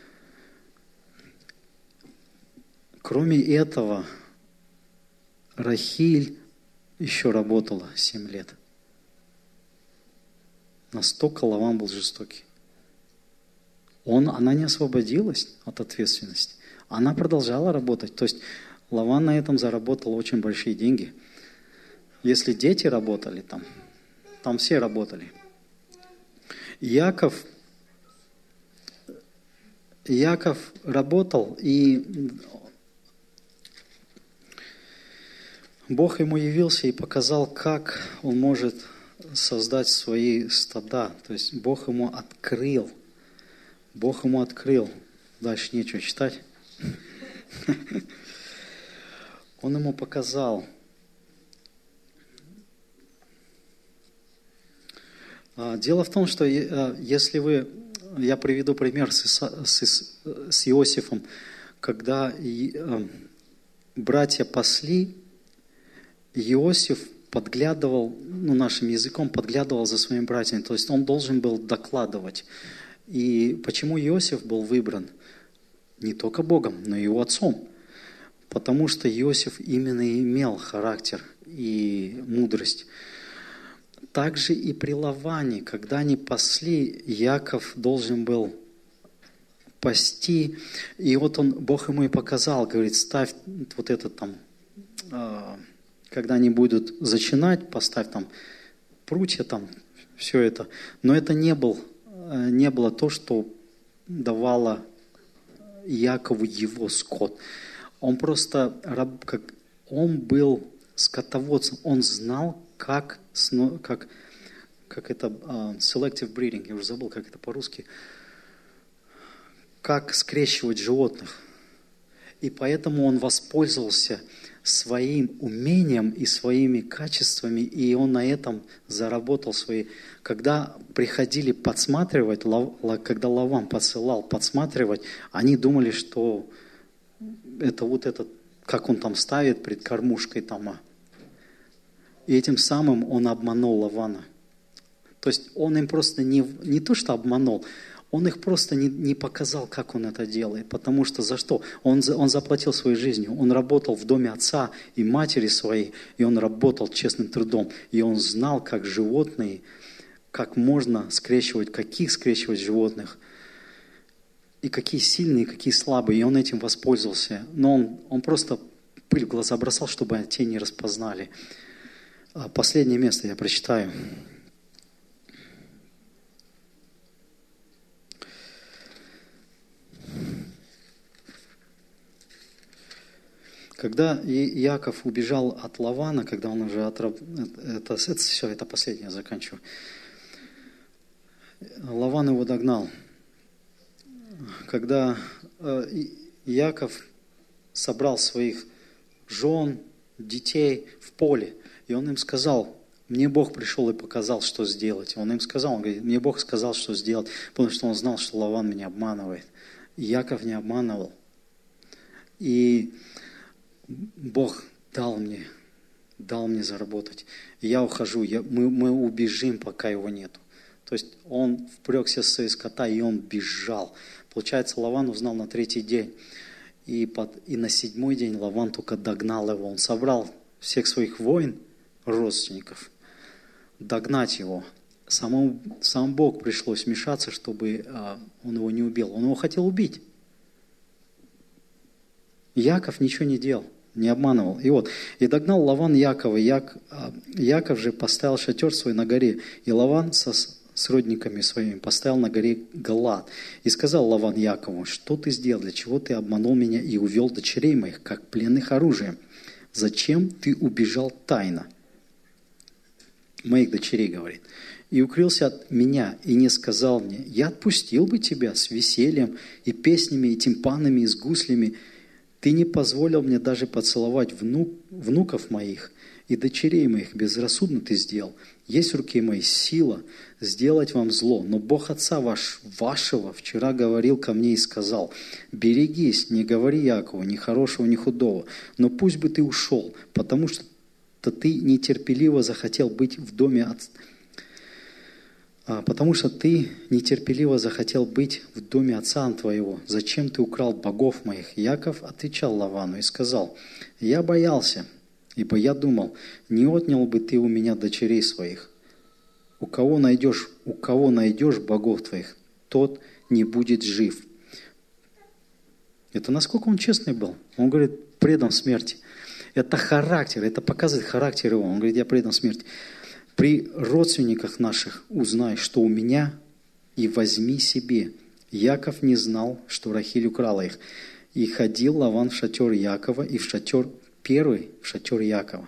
Кроме этого, Рахиль еще работала семь лет. Настолько Лаван был жестокий. Он, она не освободилась от ответственности. Она продолжала работать. То есть Лаван на этом заработал очень большие деньги. Если дети работали там, там все работали. Иаков, Иаков работал, и Бог ему явился и показал, как он может создать свои стада. То есть Бог ему открыл. Бог ему открыл. Дальше нечего читать. Он ему показал. Дело в том, что если вы... Я приведу пример с, с, с Иосифом. Когда братья пасли, Иосиф подглядывал, ну, нашим языком подглядывал за своими братьями. То есть он должен был докладывать. И почему Иосиф был выбран? Не только Богом, но и его отцом. Потому что Иосиф именно имел характер и мудрость. Также и при Лаване, когда они пасли, Иаков должен был пасти. И вот он, Бог ему и показал, говорит, ставь вот это там, когда они будут зачинать, поставь там прутья, там, все это. Но это не был не было то, что давало Иакову его скот. Он просто, как, он был скотоводцем, он знал, как, как, как это, uh, selective breeding, я уже забыл, как это по-русски, как скрещивать животных. И поэтому он воспользовался своим умением и своими качествами, и он на этом заработал свои... Когда приходили подсматривать, когда Лаван посылал подсматривать, они думали, что это вот этот, как он там ставит пред кормушкой там. И этим самым он обманул Лавана. То есть он им просто не, не то, что обманул, он их просто не, не показал, как он это делает. Потому что за что? Он, он заплатил своей жизнью. Он работал в доме отца и матери своей, и он работал честным трудом. И он знал, как животные, как можно скрещивать, каких скрещивать животных, и какие сильные, какие слабые. И он этим воспользовался. Но он, он просто пыль в глаза бросал, чтобы те не распознали. Последнее место я прочитаю. Когда Иаков убежал от Лавана, когда он уже отраб... это, это, все, это последнее, я заканчиваю. Лаван его догнал. Когда Иаков собрал своих жен, детей в поле, и он им сказал: мне Бог пришел и показал, что сделать. Он им сказал, он говорит: мне Бог сказал, что сделать, потому что он знал, что Лаван меня обманывает. Иаков не обманывал. И Бог дал мне, дал мне заработать. И я ухожу, я, мы, мы убежим, пока его нету. То есть он впрягся со скота, и он бежал. Получается, Лаван узнал на третий день. И, под, и на седьмой день Лаван только догнал его. Он собрал всех своих воин, родственников, догнать его. Самому, сам Бог пришлось вмешаться, чтобы а, он его не убил. Он его хотел убить. Иаков ничего не делал, не обманывал. И вот, и догнал Лаван Якова. Як, Яков же поставил шатер свой на горе. И Лаван со с родниками своими поставил на горе Галаат. И сказал Лаван Якову: что ты сделал, для чего ты обманул меня и увел дочерей моих, как пленных оружием? Зачем ты убежал тайно? Моих дочерей, говорит. И укрылся от меня, и не сказал мне: я отпустил бы тебя с весельем и песнями, и тимпанами, и с гуслями. Ты не позволил мне даже поцеловать внук, внуков моих и дочерей моих. Безрассудно ты сделал. Есть в руке моей сила сделать вам зло. Но Бог отца ваш, вашего вчера говорил ко мне и сказал: берегись, не говори Якову ни хорошего, ни худого, но пусть бы ты ушел, потому что ты нетерпеливо захотел быть в доме отца. Потому что ты нетерпеливо захотел быть в доме отца твоего. Зачем ты украл богов моих? Яков отвечал Лавану и сказал: я боялся, ибо я думал, не отнял бы ты у меня дочерей своих. У кого найдешь, у кого найдешь богов твоих, тот не будет жив. Это насколько он честный был. Он говорит: предан смерти. Это характер, это показывает характер его. Он говорит: я предан смерти. При родственниках наших узнай, что у меня, и возьми себе. Яков не знал, что Рахиль украла их. И ходил Лаван в шатер Якова, и в шатер первый, в шатер Якова.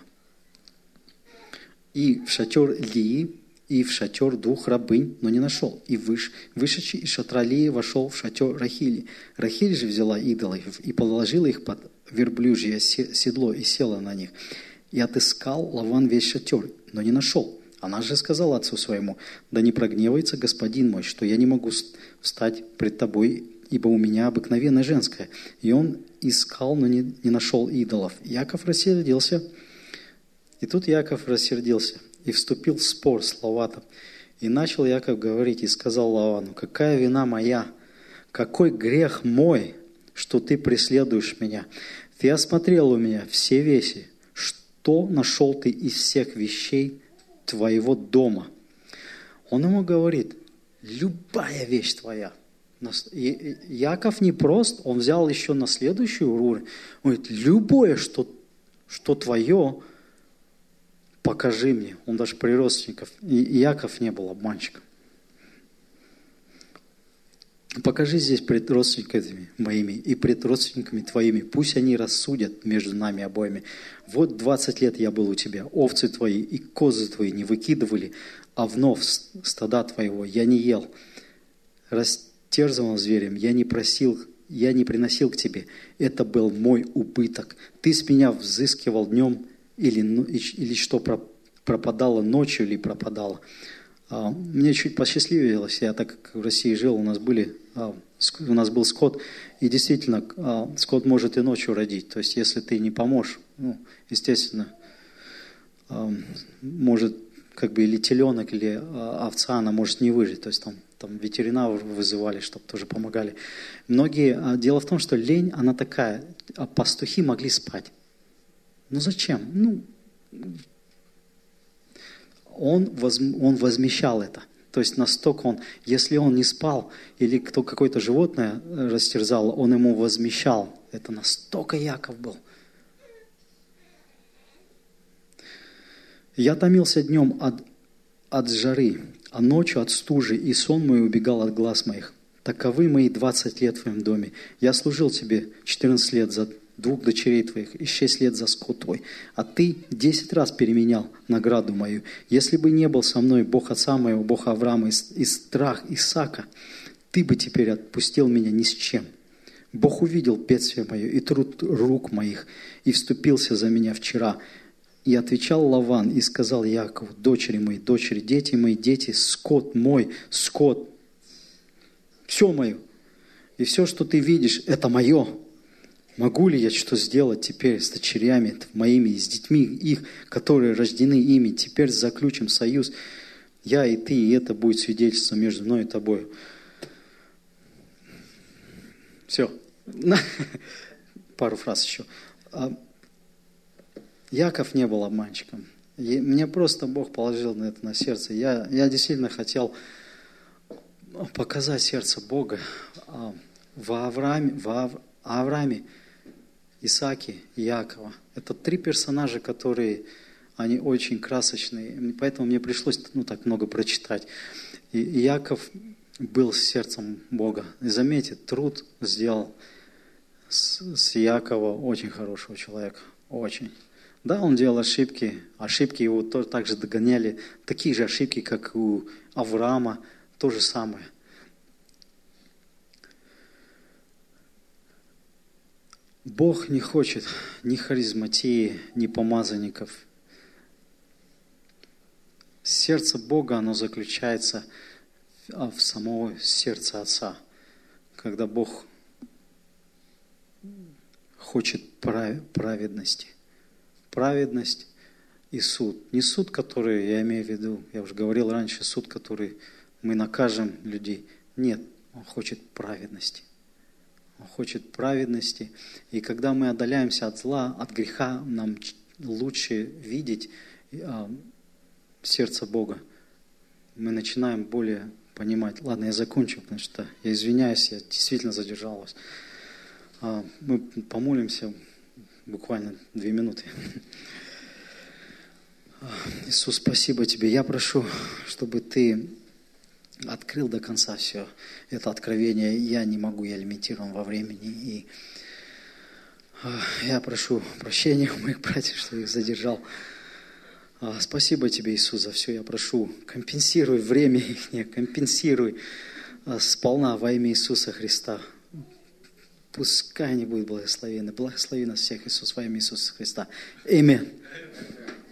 И в шатер Лии, и в шатер двух рабынь, но не нашел. И выш, вышедший из шатра Лии вошел в шатер Рахили. Рахиль же взяла идолов и положила их под верблюжье седло и села на них. И отыскал Лаван весь шатер, но не нашел. Она же сказала отцу своему: да не прогневается господин мой, что я не могу встать пред тобой, ибо у меня обыкновенная женская. И он искал, но не, не нашел идолов. Яков рассердился. И тут Яков рассердился и вступил в спор с Лаваном. И начал Яков говорить и сказал Лавану: какая вина моя, какой грех мой, что ты преследуешь меня? Ты осмотрел у меня все вещи. Что нашел ты из всех вещей твоего дома? Он ему говорит: любая вещь твоя. И Яков не прост, он взял еще на следующую уровень. Он говорит: любое, что, что твое, покажи мне. Он даже при родственниках. И Яков не был обманщиком. Покажи здесь пред родственниками моими и пред родственниками твоими. Пусть они рассудят между нами обоими. Вот двадцать лет я был у тебя. Овцы твои и козы твои не выкидывали, а вновь стада твоего я не ел. Растерзанным зверем я не просил я не приносил к тебе. Это был мой убыток. Ты с меня взыскивал днем или, или что пропадало ночью или пропадало. Мне чуть посчастливилось. Я так как в России жил, у нас были, у нас был скот. И действительно, скот может и ночью родить. То есть, если ты не поможешь, ну, естественно, может как бы или теленок, или овца, она может не выжить. То есть там, там ветеринаров вызывали, чтобы тоже помогали. Многие, дело в том, что лень, она такая, пастухи могли спать. Ну зачем? Ну, он, воз, он возмещал это. То есть настолько он, если он не спал, или кто, какое-то животное растерзало, он ему возмещал. Это настолько Яков был. Я томился днем от, от жары, а ночью от стужи, и сон мой убегал от глаз моих. Таковы мои двадцать лет в твоем доме. Я служил тебе четырнадцать лет за двух дочерей твоих и шесть лет за скот твой. А ты десять раз переменял награду мою. Если бы не был со мной Бог отца моего, Бог Авраама и, и страх Исаака, ты бы теперь отпустил меня ни с чем. Бог увидел бедствие мое и труд рук моих, и вступился за меня вчера. И отвечал Лаван и сказал Якову: дочери мои, дочери, дети мои, дети, скот мой, скот, все мое. И все, что ты видишь, это мое. Могу ли я что сделать теперь с дочерями моими и с детьми их, которые рождены ими? Теперь заключим союз, я и ты, и это будет свидетельство между мной и тобой. Все. Пару фраз еще. Яков не был обманщиком. И мне просто Бог положил на это на сердце. Я, я действительно хотел показать сердце Бога в Аврааме, в Аврааме, Исааке и Якова. Это три персонажа, которые, они очень красочные. Поэтому мне пришлось, ну, так много прочитать. И, и Яков был сердцем Бога. И заметьте, труд сделал с, с Якова очень хорошего человека. Очень. Да, он делал ошибки. Ошибки его тоже так же догоняли. Такие же ошибки, как у Авраама. То же самое. Бог не хочет ни харизматии, ни помазанников. Сердце Бога, оно заключается в самом сердце Отца. Когда Бог хочет праведности. Праведность и суд. Не суд, который, я имею в виду, я уже говорил раньше, суд, который мы накажем людей. Нет, Он хочет праведности. Он хочет праведности. И когда мы отдаляемся от зла, от греха, нам лучше видеть а, сердце Бога. Мы начинаем более понимать. Ладно, я закончу, потому что я извиняюсь, я действительно задержал вас. А, мы помолимся буквально две минуты. Иисус, спасибо Тебе. Я прошу, чтобы Ты открыл до конца все это откровение. Я не могу, я лимитирован во времени. И я прошу прощения у моих братьев, что их задержал. Спасибо Тебе, Иисус, за все. Я прошу, компенсируй время их, компенсируй сполна во имя Иисуса Христа. Пускай они будут благословены. Благослови нас всех, Иисус, во имя Иисуса Христа. Аминь.